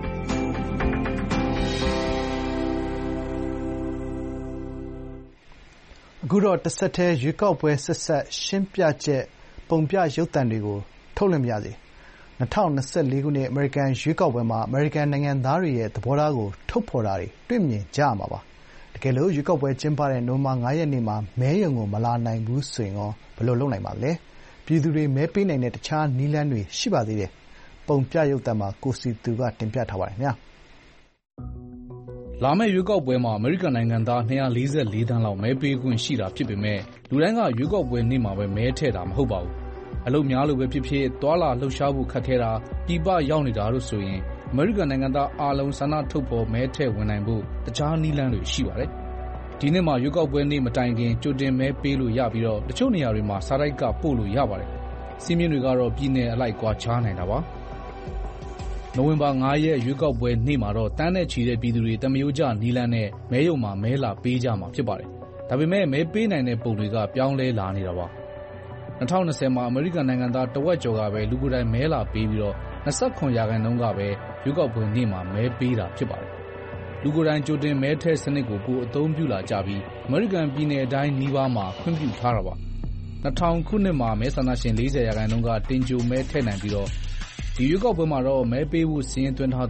အခုတော့တစ်ဆက်တည်းရွေးကောက်ပွဲဆက်စပ်ရှင်းပြချက်ပုံပြရုပ်သံတွေကိုထုတ်လွှင့်ပါရစေ။2024 ခုနှစ်အမေရိကန်ရွေးကောက်ပွဲမှာအမေရိကန်နိုင်ငံသားတွေရဲ့သဘောထားကိုထုတ်ဖော်တာတွေတွေ့မြင်ကြရမှာပါ။တကယ်လို့ရွေးကောက်ပွဲကျင်းပတဲ့နိုဝင်ဘာ 5 ရက်နေ့မှာမဲရုံကိုမလာနိုင်ဘူးဆိုရင်ရောဘယ်လိုလုပ်နိုင်ပါလဲ။ပြည်သူတွေမဲပေးနိုင်တဲ့တခြားနည်းလမ်းတွေရှိပါသေးတယ်။ပုံပြရုပ်သံမှာကိုစည်သူကတင်ပြထားပါတယ်ခင်ဗျာ။လာမယ့်ရွေးကောက်ပွဲမှာအမေရိကန်နိုင်ငံသား244 သန်းလောက်မဲပေးခွင့်ရှိတာဖြစ်ပေမဲ့လူတိုင်းကရွေးကောက်ပွဲနေ့မှာပဲမဲထည့်တာမဟုတ်ပါဘူး။အလုပ်များလို့ပဲဖြစ်ဖြစ်သွားလာလှုပ်ရှားဖို့ခက်ခဲတာပြည်ပရောက်နေတာလို့ဆိုရင်အမေရိကန်နိုင်ငံသားအားလုံးဆန္ဒထုတ်ဖော်မဲထည့်ဝင်နိုင်ဖို့တခြားနည်းလမ်းတွေရှိပါတယ်။ဒီနှစ်မှာရွေးကောက်ပွဲနေ့မတိုင်ခင်ကြိုတင်မဲပေးလို့ရပြီးတော့တချို့နေရာတွေမှာစာတိုက်ကပို့လို့ရပါတယ်။စည်းမျဉ်းတွေကတော့ပြည်နယ်အလိုက်ကွာခြားနိုင်တာပါ။နိုဝင်ဘာ 5 ရက်ရွေးကောက်ပွဲနေ့မှာတော့တန်းနဲ့ချီတဲ့ပြည်သူတွေတမယိုးကျနီလန်းနဲ့မဲရုံမှာမဲလာပေးကြမှာဖြစ်ပါတယ်။ဒါပေမဲ့မဲပေးနိုင်တဲ့ပုံတွေကပြောင်းလဲလာနေတာပါ။2020မှာအမေရိကန်နိုင်ငံသားတဝက်ကျော်ကပဲလူကိုယ်တိုင်မဲလာပေးပြီးတော့29% ကပဲရွေးကောက်ပွဲနေ့မှာမဲပေးတာဖြစ်ပါတယ်။လူကိုယ်တိုင်ကြိုတင်မဲထည့်စနစ်ကိုပိုအသုံးပြုလာကြပြီးအမေရိကန်ပြည်နယ်တိုင်းနီးပါးမှာခွင့်ပြုထားတာပါ။2000 ခုနှစ်မှာမဲဆန္ဒရှင် 40% ကတင်ကြိုမဲထည့်နိုင်ပြီးတော့ဒီရွေးကောက်ပွဲမှာတော့မဲပေးဖို့စီရင်သွင်းထားသူ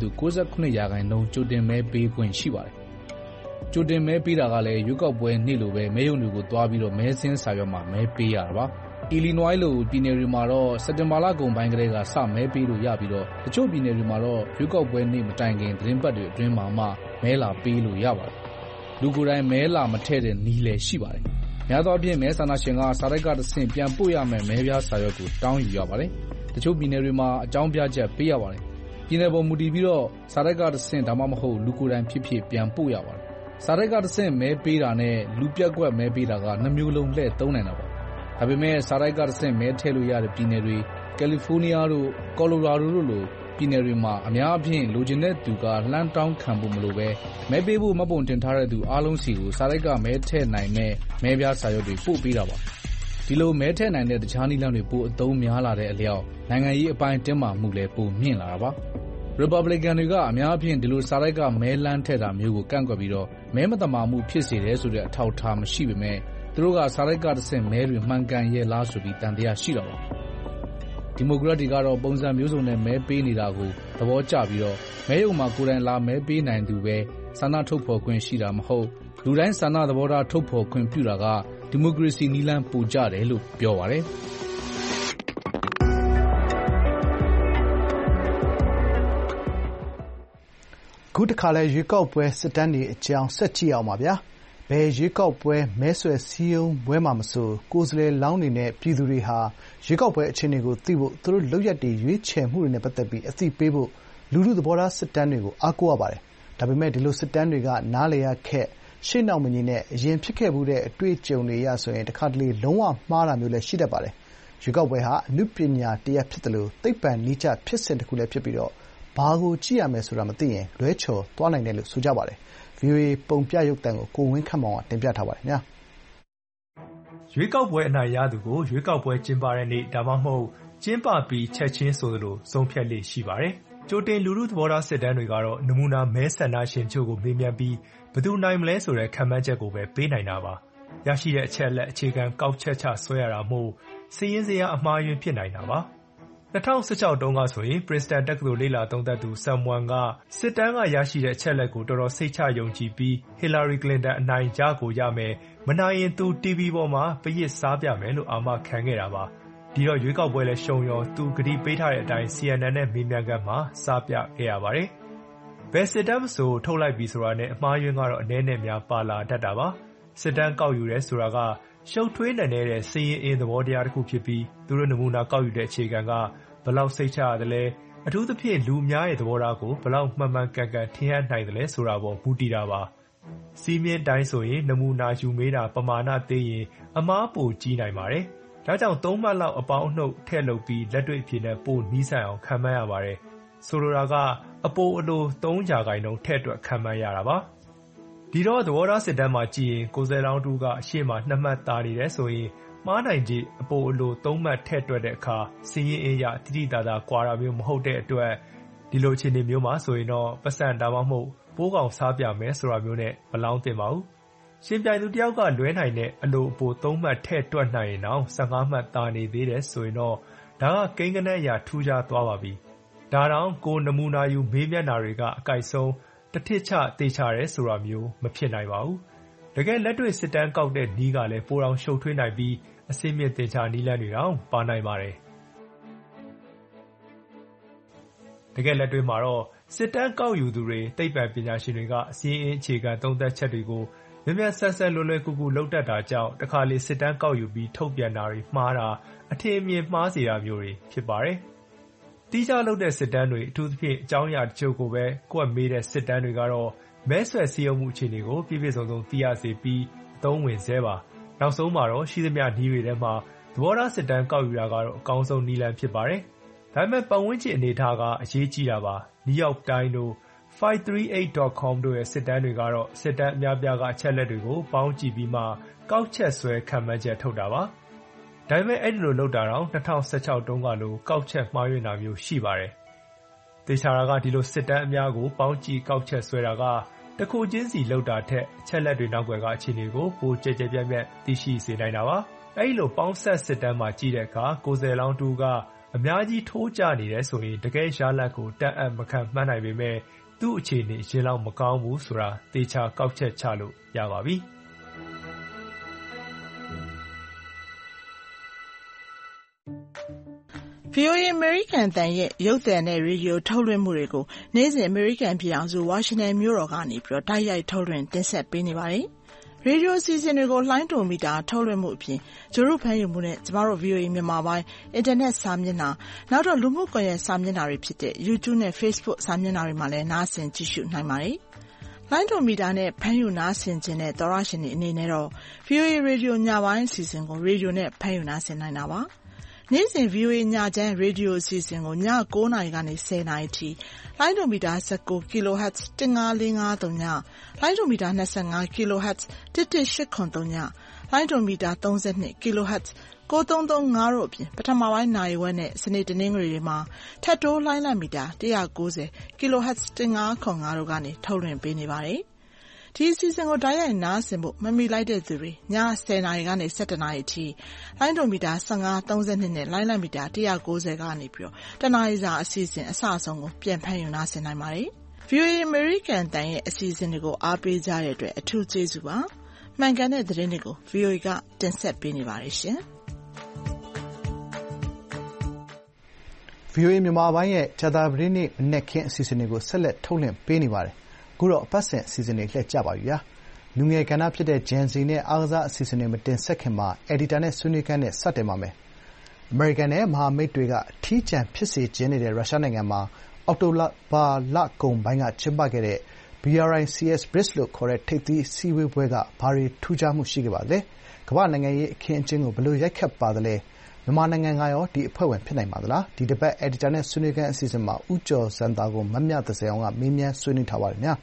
69% ကြိုတင်မဲပေးခွင့်ရှိပါတယ်။ကြိုတင်မဲပေးတာကလည်းရွေးကောက်ပွဲနေ့လိုပဲမဲရုံတွေကိုသွားပြီးတော့မဲစင်းစာရွက်မှာမဲပေးရတာပါ။ Illinois လိုပြည်နယ်တွေမှာတော့စက်တင်ဘာလကုန်ပိုင်းကတည်းကစမဲပေးလို့ရပြီးတော့တချို့ပြည်နယ်တွေမှာတော့ရွေးကောက်ပွဲနေ့မတိုင်ခင်သတင်းပတ်တွေအတွင်းမှာမှမဲလာပေးလို့ရပါတယ်။လူကိုယ်တိုင်မဲလာမထည့်တဲ့နည်းလည်းရှိပါတယ်။များသောအားဖြင့်မဲဆန္ဒရှင်ကစာတိုက်ကတဆင့်ပြန်ပို့ရမယ့်မဲပြားစာရွက်ကိုတောင်းယူရပါတယ်။တချို့ပြည်နယ်တွေမှာအကြောင်းပြချက်ပေးရပါတယ်။ပြည်နယ်ပေါ်မူတည်ပြီးတော့စာတိုက်ကတဆင့်ဒါမှမဟုတ်လူကိုယ်တိုင်ဖြစ်ဖြစ်ပြန်ပို့ရပါတယ်။စာတိုက်ကတဆင့်မဲပေးတာနဲ့လူပြက်ကွက်မဲပေးတာက2မျိုးလုံးလှည့်သုံးနိုင်တာပါ။ဒါပေမဲ့စာတိုက်ကတဆင့်မဲထည့်လို့ရတဲ့ပြည်နယ်တွေကယ်လီဖိုးနီးယားတို့ကော်လိုရာဒိုတို့လိုပြည်နယ်တွေမှာအများအပြားလိုချင်တဲ့သူကလှမ်းတောင်းခံဖို့မလိုပဲမဲပေးဖို့မှတ်ပုံတင်ထားတဲ့သူအားလုံးစီကိုစာတိုက်ကမဲထည့်နိုင်မဲ့မဲပြားစာရွက်တွေပို့ပေးတာပါ။ဒီလိုမဲထည့်နိုင်တဲ့တခြားနည်းလမ်းတွေပိုအသုံးများလာတဲ့အလျောက်နိုင်ငံရေးအပိုင်းတင်းမာမှုလည်းပိုမြင့်လာတာပါ။ Republican တွေကအများအပြားဒီလိုစာတိုက်ကမဲလမ်းထည့်တာမျိုးကိုကန့်ကွက်ပြီးတော့မဲမသမာမှုဖြစ်စေတယ်ဆိုတဲ့အထောက်အထားမရှိပေမဲ့သူတို့ကစာတိုက်ကတဆင့်မဲတွေမှန်ကန်ရဲ့လားဆိုပြီးတန်တရားရှိတော့ပါဒီမိုကရက်တွေကတော့ပုံစံမျိုးစုံနဲ့မဲပေးနေတာကိုသဘောကျပြီးတော့မဲရုံမှာကိုယ်တိုင်လာမဲပေးနိုင်သူပဲဆန္ဒထုတ်ဖော်ခွင့်ရှိတာမဟုတ်လူတိုင်းဆန္ဒသဘောထားထုတ်ဖော်ခွင့်ပြုတာကဒီမိုကရေစီနည်းလမ်းပိုကြတယ်လို့ပြောပါတယ်ခုတစ်ခါလဲရွေးကောက်ပွဲစစ်တမ်းတွေအကြောင်းဆက်ကြည့်အောင်ပါဗျာဘယ်ရွေးကောက်ပွဲမဲဆွယ်စည်းရုံးပွဲမှာမဆိုကိုယ်စားလှယ်လောင်းတွေနဲ့ပြည်သူတွေဟာရွေးကောက်ပွဲအခြေအနေကိုသိဖို့သူတို့လုပ်ရက်တွေရွေးချယ်မှုတွေနဲ့ပတ်သက်ပြီးအသိပေးဖို့လူထုသဘောထားစစ်တမ်းတွေကိုအားကိုးရပါတယ်ဒါပေမဲ့ဒီလိုစစ်တမ်းတွေကနားလည်ရခက်ရှေ့နောက်မညီနဲ့အရင်ဖြစ်ခဲ့မှုတဲ့အတွေ့အကြုံတွေရဆိုရင်တစ်ခါတလေလုံးဝမှားတာမျိုးလည်းရှိတတ်ပါတယ်ရွေးကောက်ပွဲဟာအနုပညာတရားဖြစ်တယ်လို့သိပ္ပံနည်းကျဖြစ်စဉ်တစ်ခုလည်းဖြစ်ပြီးတော့ဘာကိုကြည့်ရမယ်ဆိုတာမသိရင်လွဲချော်သွားနိုင်တယ်လို့ဆိုကြပါတယ် VOA ပုံပြရုပ်သံကိုကိုဝင်းခန့်မောင်ကတင်ပြထားပါတယ်ခင်ဗျာရွေးကောက်ပွဲအနိုင်ရသူကိုရွေးကောက်ပွဲကျင်းပတဲ့နေ့ဒါမှမဟုတ်ကျင်းပပြီးချက်ချင်းဆိုသလိုဆုံးဖြတ်လေ့ရှိပါတယ်ကြိုတင်လူထုသဘောထားစစ်တမ်းတွေကတော့နမူနာမဲဆန္ဒရှင်ချို့ကိုမေးမြန်းပြီးဘယ်သူနိုင်မလဲဆိုတဲ့ခန့်မှန်းချက်ကိုပဲပေးနိုင်တာပါရရှိတဲ့အချက်လက်အခြေခံကောက်ချက်ချဆွဲရတာမို့စီးရင်စရာအမှားယွင်းဖြစ်နိုင်တာပါ2016တုန်းကဆိုရင် Princeton တက္ကသိုလ်လေ့လာသုံးသပ်သူ Samuel ကစစ်တမ်းကရရှိတဲ့အချက်လက်ကိုတော်တော်စိတ်ချယုံကြည်ပြီး Hillary Clinton အနိုင်ရကိုရမယ်မနိုင်ရင်သူ TV ပေါ်မှာပရစ်စားပြမယ်လို့အာမခံခဲ့တာပါဒီတော့ရွေးကောက်ပွဲလဲရှုံရောသူဂတိပေးထားတဲ့အတိုင်း CNN နဲ့မေးမြန်းခန်းမှာစားပြခဲ့ရပါတယ်ဘယ်စစ်တမ်းမဆိုထုတ်လိုက်ပြီဆိုတာနဲ့အမှားယွင်းကတော့အနည်းနဲ့များပါလာတတ်တာပါစစ်တမ်းကောက်ယူရဲဆိုတာကရှုပ်ထွေးနိုင်တဲ့စီးရင်အင်းသဘောတရားတစ်ခုဖြစ်ပြီးသူတို့နမူနာကောက်ယူတဲ့အခြေခံကဘလောက်စိတ်ချရတယ်လဲအထူးသဖြင့်လူများရဲ့သဘောထားကိုဘလောက်မှန်မှန်ကန်ကန်ထင်ဟပ်နိုင်တယ်လဲဆိုတာပေါ်မူတည်တာပါစီးမြင့်တိုင်းဆိုရင်နမူနာယူမေးတာပမာဏသေးရင်အမားပိုကြီးနိုင်ပါတယ်ဒါကြောင့်3မှတ်လောက်အပေါင်းအနှုတ်ထည့်လုပ်ပြီးလက်တွေ့အဖြစ်နဲ့ပိုနီးစပ်အောင်ခံမှန်းရပါတယ်ဆိုလိုတာကအပိုအလို3%ထည့်တွက်ခံမှန်းရတာပါဒီတော့သဘောထားစစ်တမ်းမှာကြည့်ရင်ကိုယ်စားလောင်းတူကအရှိမ2မှတ်သားနေတယ်ဆိုရင်မှားနိုင်ခြေအပိုအလို3မှတ်ထည့်တွက်တဲ့အခါစီးရင်အင်းရတိတိတသာကွာတာမျိုးမဟုတ်တဲ့အတွက်ဒီလိုအခြေအနေမျိုးမှာဆိုရင်တော့ပတ်စံဒါမှမဟုတ်ပိုးကောင်စားပြမယ်ဆိုတာမျိုးနဲ့မလောင်းသင့်ပါဘူးရှင်ပြိုင်သူတယောက်ကလွဲနိုင်တဲ့အလိုအပို3မှတ်ထည့်တွက်နိုင်ရင်တော့15မှတ်သားနေသေးတယ်ဆိုရင်တော့ဒါကကိန်းဂဏန်းအရာထူးခြားသွားပါပြီဒါတောင်ကိုနမူနာယူမေးမြန်းတာတွေကအကိုက်ဆုံးတစ်ထစ်ချသေချာတယ်ဆိုတာမျိုးမဖြစ်နိုင်ပါဘူးတကယ်လက်တွေ့စစ်တမ်းကောက်တဲ့နီးကလည်းပိုတောင်ရှုပ်ထွေးနိုင်ပြီးအစင်းမြင့်သေချာနီးလန်းတွေတောင်ပါနိုင်ပါတယ်တကယ်လက်တွေ့မှာတော့စစ်တမ်းကောက်ယူသူတွေသိပ္ပံပညာရှင်တွေကအစင်းအင်းအခြေခံသုံးသပ်ချက်တွေကိုမြန်မြန်ဆန်ဆန်လွယ်လွယ်ကူကူလုပ်တတ်တာကြောင့်တခါလေစစ်တမ်းကောက်ယူပြီးထုတ်ပြန်တာတွေမှားတာအထင်အမြင်မှားစေတာမျိုးတွေဖြစ်ပါတယ်တီးခြားလုပ်တဲ့စစ်တမ်းတွေအထူးသဖြင့်အကြောင်းအရာတချို့ကိုပဲကိုယ့်မေးတဲ့စစ်တမ်းတွေကတော့မဲဆွယ်စည်းရုံးမှုအခြေအနေကိုပြည့်ပြည့်စုံစုံသိရစေပြီးအသုံးဝင်စေပါနောက်ဆုံးမှာတော့ရှိသမျှနည်းတွေထဲမှာသဘောထားစစ်တမ်းကောက်ယူတာကတော့အကောင်းဆုံးနည်းလမ်းဖြစ်ပါတယ်ဒါပေမဲ့ပတ်ဝန်းကျင်အနေအထားကအရေးကြီးတာပါ New York Times တို့ 538.com တို့ရဲ့စစ်တမ်းတွေကတော့စစ်တမ်းအများပြားကအချက်လက်တွေကိုပေါင်းကြည့်ပြီးမှကောက်ချက်ဆွဲခံမှန်းချက်ထုတ်တာပါဒါပေမဲ့အဲ့ဒီလိုလုပ်တာတော့2016တုန်းကလိုကောက်ချက်မှားယွင်းတာမျိုးရှိပါတယ်သေချာတာကဒီလိုစစ်တမ်းအများကိုပေါင်းကြည့်ကောက်ချက်ဆွဲတာကတခုချင်းစီလုပ်တာထက်အချက်လက်တွေနောက်ွယ်ကအခြေအနေကိုပိုကြဲကြဲပြန့်ပြန့်သိရှိစေနိုင်တာပါအဲ့ဒီလိုပေါင်းဆက်စစ်တမ်းမှာကြည့်တဲ့အခါကိုယ်စားလောင်းတူကအများကြီးထိုးကျနေတယ်ဆိုရင်တကယ်ရလဒ်ကိုတက်အပ်မခံမှန်းနိုင်ပေမဲ့သူ့အခြေအနေရင်လောက်မကောင်းဘူးဆိုတာသေချာကောက်ချက်ချလို့ရပါပြီ VOA အမေရိကန်အသံရဲ့ရုပ်သံနဲ့ရေဒီယိုထုတ်လွှင့်မှုတွေကိုနေ့စဉ်အမေရိကန်ပြည်ထောင်စုဝါရှင်တန်မြို့တော်ကနေတိုက်ရိုက်ထုတ်လွှင့်တင်ဆက်ပေးနေပါတယ်။ရေဒီယိုအစီအစဉ်တွေကိုလှိုင်းတုံမီတာထုတ်လွှင့်မှုအပြင်ဂြိုဟ်တုဖမ်းယူမှုနဲ့ကျမတို့ VOA မြန်မာပိုင်းအင်တာနက်စာမျက်နှာနောက်တော့လူမှုကွန်ရက်စာမျက်နှာတွေဖြစ်တဲ့ YouTube နဲ့ Facebook စာမျက်နှာတွေမှာလည်းနားဆင်ကြည့်ရှုနိုင်ပါတယ်။လိုင်းတုံမီတာနဲ့ဖမ်းယူနားဆင်ခြင်းနဲ့သောရရှင်တွေအနေနဲ့တော့ VOA ရေဒီယိုညပိုင်းအစီအစဉ်ကိုရေဒီယိုနဲ့ဖမ်းယူနားဆင်နိုင်တာပါ။နေ့စဉ် VOA ညချမ်းရေဒီယိုအစီအစဉ်ကိုည9:00 နာရီကနေ10:00 နာရီထိလိုင်းဒိုမီတာ19 kHz 15453ညလိုင်းဒိုမီတာ25 kHz 11803ညလိုင်းဒိုမီတာ32 kHz 9335တို့အပြင်ပထမပိုင်းနာရီဝက်နဲ့စနေတနင်္ဂနွေတွေမှာထပ်တိုးလိုင်းလံမီတာ190 kHz 1505တို့ကနေထုတ်လွှင့်ပေးနေပါတယ်ဒီအစီအစဉ်ကိုတိုက်ရိုက်နားဆင်ဖို့မမီလိုက်တဲ့သူတွေည10:00 နာရီကနေ17:00 နာရီအထိလိုင်းဒိုမီတာ15 32နဲ့လိုင်းလံမီတာ190ကနေပြီးတော့တနားရီစာအစီအစဉ်အစအဆုံးကိုပြန်ဖမ်းယူနားဆင်နိုင်ပါတယ်။ VOA American တန်ရဲ့အစီအစဉ်တွေကိုအားပေးကြတဲ့အတွက်အထူးကျေးဇူးပါ။မှန်ကန်တဲ့သတင်းတွေကို VOA ကတင်ဆက်ပေးနေပါတယ်ရှင်။ VOA မြန်မာပိုင်းရဲ့ကြာသပတေးနေ့မနက်ခင်းအစီအစဉ်တွေကိုဆက်လက်ထုတ်လွှင့်ပေးနေပါတယ်။အခုတော့အပတ်စဉ်အစီအစဉ်တွေလှည့်ကြပါပြီဗျာလူငယ်ကဏ္ဍဖြစ်တဲ့ Gen Z နဲ့အားကစားအစီအစဉ်တွေမတင်ဆက်ခင်မှာအယ်ဒီတာနဲ့ဆွေးနွေးခန်းနဲ့စတင်ပါမယ်အမေရိကန်နဲ့မဟာမိတ်တွေကအထီးကျန်ဖြစ်စေခြင်းနေတဲ့ရုရှားနိုင်ငံမှာအောက်တိုဘာလကုန်ပိုင်းကကျင်းပခဲ့တဲ့ BRICS BRICS လို့ခေါ်တဲ့ထိပ်သီးစည်းဝေးပွဲကဘာတွေထူးခြားမှုရှိခဲ့ပါလဲကမ္ဘာနိုင်ငံရေးအခင်းအကျင်းကိုဘယ်လိုရိုက်ခတ်ပါသလဲမြန်မာနိုင်ငံကရောဒီအဖွဲ့ဝင်ဖြစ်နိုင်ပါသလားဒီတစ်ပတ်အယ်ဒီတာနဲ့ဆွေးနွေးခန်းအစီအစဉ်မှာဦးကျော်စံသားကိုမမြသစင်အောင်ကမေးမြန်းဆွေးနွေးထားပါတယ်ဗျာ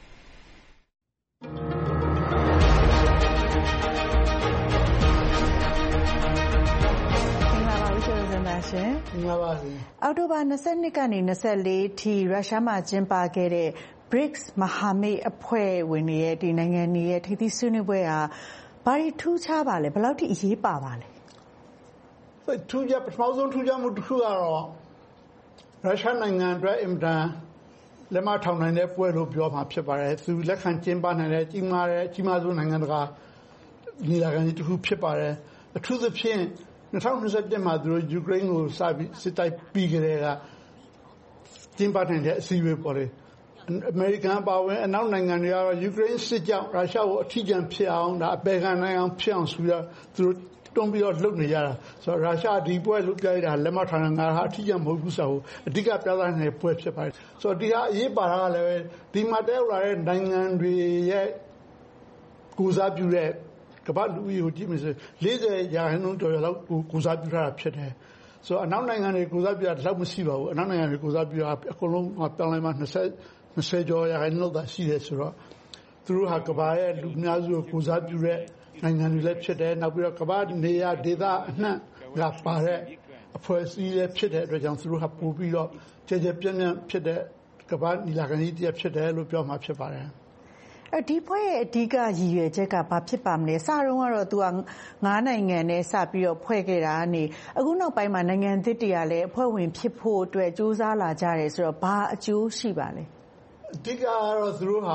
အောက်တိုဘာ22ကနေ24ထိရုရှားမှာကျင်းပခဲ့တဲ့ BRICS မဟာမိတ်အဖွဲ့ဝင်တွေရဲ့ဒီနိုင်ငံတွေရဲ့ထိပ်သီးဆွေးနွေးပွဲဟာဘာတွေထူးခြားပါလဲဘယ်လောက်ထိအရေးပါပါလဲပထမဆုံးထူးခြားမှုတစ်ခုကတော့ရုရှားနိုင်ငံအတွက်အင်တာလက်မထောင်နိုင်တဲ့ပွဲလို့ပြောမှာဖြစ်ပါတယ်သူလက်ခံကျင်းပနိုင်တဲ့ကြီးမားဆုံးနိုင်ငံတကာညီလာခံကြီးတစ်ခုဖြစ်ပါတယ်အထူးသဖြင့်2021မှာသူတို့ယူကရိန်းကိုစပြီးစစ်တိုက်ပြီးကြတဲ့ကကျင်းပနိုင်တဲ့အစည်းအဝေးပေါ်လေအမေရိကန်ပါဝင်အနောက်နိုင်ငံတွေကတော့ယူကရိန်းစစ်ကြောင့်ရုရှားကိုအထီးကျန်ဖြစ်အောင်ဒါအပေခံနိုင်အောင်ဖြစ်အောင်ဆိုတော့သူတို့တွန်းပြီးတော့လှုပ်နေကြတာဆိုတော့ရုရှားဒီပွဲလှုပ်ကြတာလက်မထားနိုင်ငါဟာအထီးကျန်မဟုတ်ဘူးဆိုတော့အဓိကပြသနေတဲ့ပွဲဖြစ်ပါတယ်ဆိုတော့ဒီဟာအရေးပါတာကလည်းဒီမှာတက်ရောက်လာတဲ့နိုင်ငံတွေရဲ့ကိုစားပြုတဲ့ကမ္ဘာလူဦးရေကိုကြည့်မယ်ဆို40%ကျော်လောက်ကိုစားပြုထားတာဖြစ်တယ်ဆိုတော့အနောက်နိုင်ငံတွေကိုစားပြုတာလောက်မရှိပါဘူးအနောက်နိုင်ငံတွေကိုစားပြုတာအကုန်လုံးပြောင်းလဲမှ20ကျော်ရာခိုင်နှုန်းသာရှိတယ်ဆိုတော့သူတို့ဟာကမ္ဘာရဲ့လူများစုကိုစားပြုတဲ့နိုင်ငံတွေလည်းဖြစ်တယ်နောက်ပြီးတော့ကမ္ဘာနေရာဒေသအနှံ့ကပါတဲ့အဖွဲ့အစည်းလည်းဖြစ်တဲ့အတွက်ကြောင့်သူတို့ဟာပို့ပြီးတော့ကျေကျေပြန့်ပြန့်ဖြစ်တဲ့ကမ္ဘာညီလာခံကြီးတစ်ဖြစ်တယ်လို့ပြောမှဖြစ်ပါတယ်ဒီပွဲရဲ့အဓိကရည်ရွယ်ချက်ကဘာဖြစ်ပါမလဲစတော့ကတော့သူက9နိုင်ငံနဲ့စပြီးတော့ဖွဲ့ခဲ့တာကနေအခုနောက်ပိုင်းမှာနိုင်ငံသစ်တွေကလည်းအဖွဲ့ဝင်ဖြစ်ဖို့အတွက်စူးစမ်းလာကြတယ်ဆိုတော့ဘာအကျိုးရှိပါလဲအဓိကကတော့သူတို့ဟာ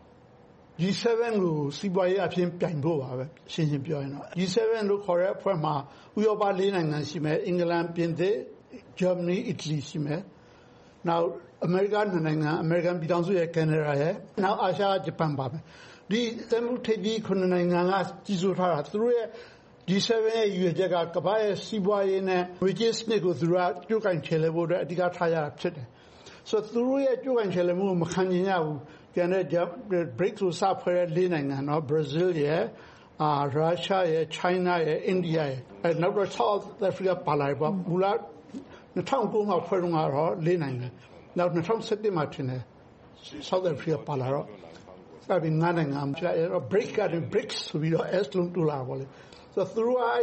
G7 ကိုစီးပွားရေးအဖြစ်ပြိုင်ဖို့ပါပဲရှင်းရှင်းပြောရင်တော့ G7 လို့ခေါ်တဲ့အဖွဲ့မှာဥရောပ4နိုင်ငံရှိမယ်အင်္ဂလန်ပြင်သစ်ဂျာမနီအီတလီရှိမယ်နောက်အမေရိကန်နိုင်ငံအမေရိကန်ပြည်ထောင်စုရဲ့ကနေဒါရဲ့နောက်အာရှဂျပန်ပါပဲဒီသမှုထိပ်ပြီး9နိုင်ငံကကြီးစိုးထားတာသူတို့ရဲ့ G7 ရဲ့ရည်ရွယ်ချက်ကကမ္ဘာရဲ့စီးပွားရေးနဲ့ငွေကြေးစနစ်ကိုသူတို့ကကြိုးကင်ချယ်လဲဖို့အတွက်အဓိကထားရတာဖြစ်တယ်ဆိုတော့သူတို့ရဲ့ကြိုးကင်ချယ်လဲမှုကိုမခံကျင်ရဘူးကျန်တဲ့ break ကိုစဖွဲ့တဲ့4နိုင်ငံနော် Brazil ရဲ့ရုရှားရဲ့ China ရဲ့ India ရဲ့နောက်တော့ South Africa ပါလာပေါ့မူလ2009မှာဖွဲ့တော့ကတော့4နိုင်ငံနောက်2017မှာထင်တယ် South Africa ပါလာတော့အဲ့ဒီ9နိုင်ငံမှာအဲ့တော့ break က BRICS ဆိုပြီးတော့ S လုံးတူလာပေါ့လေဆိုတော့သူတို့အဲ့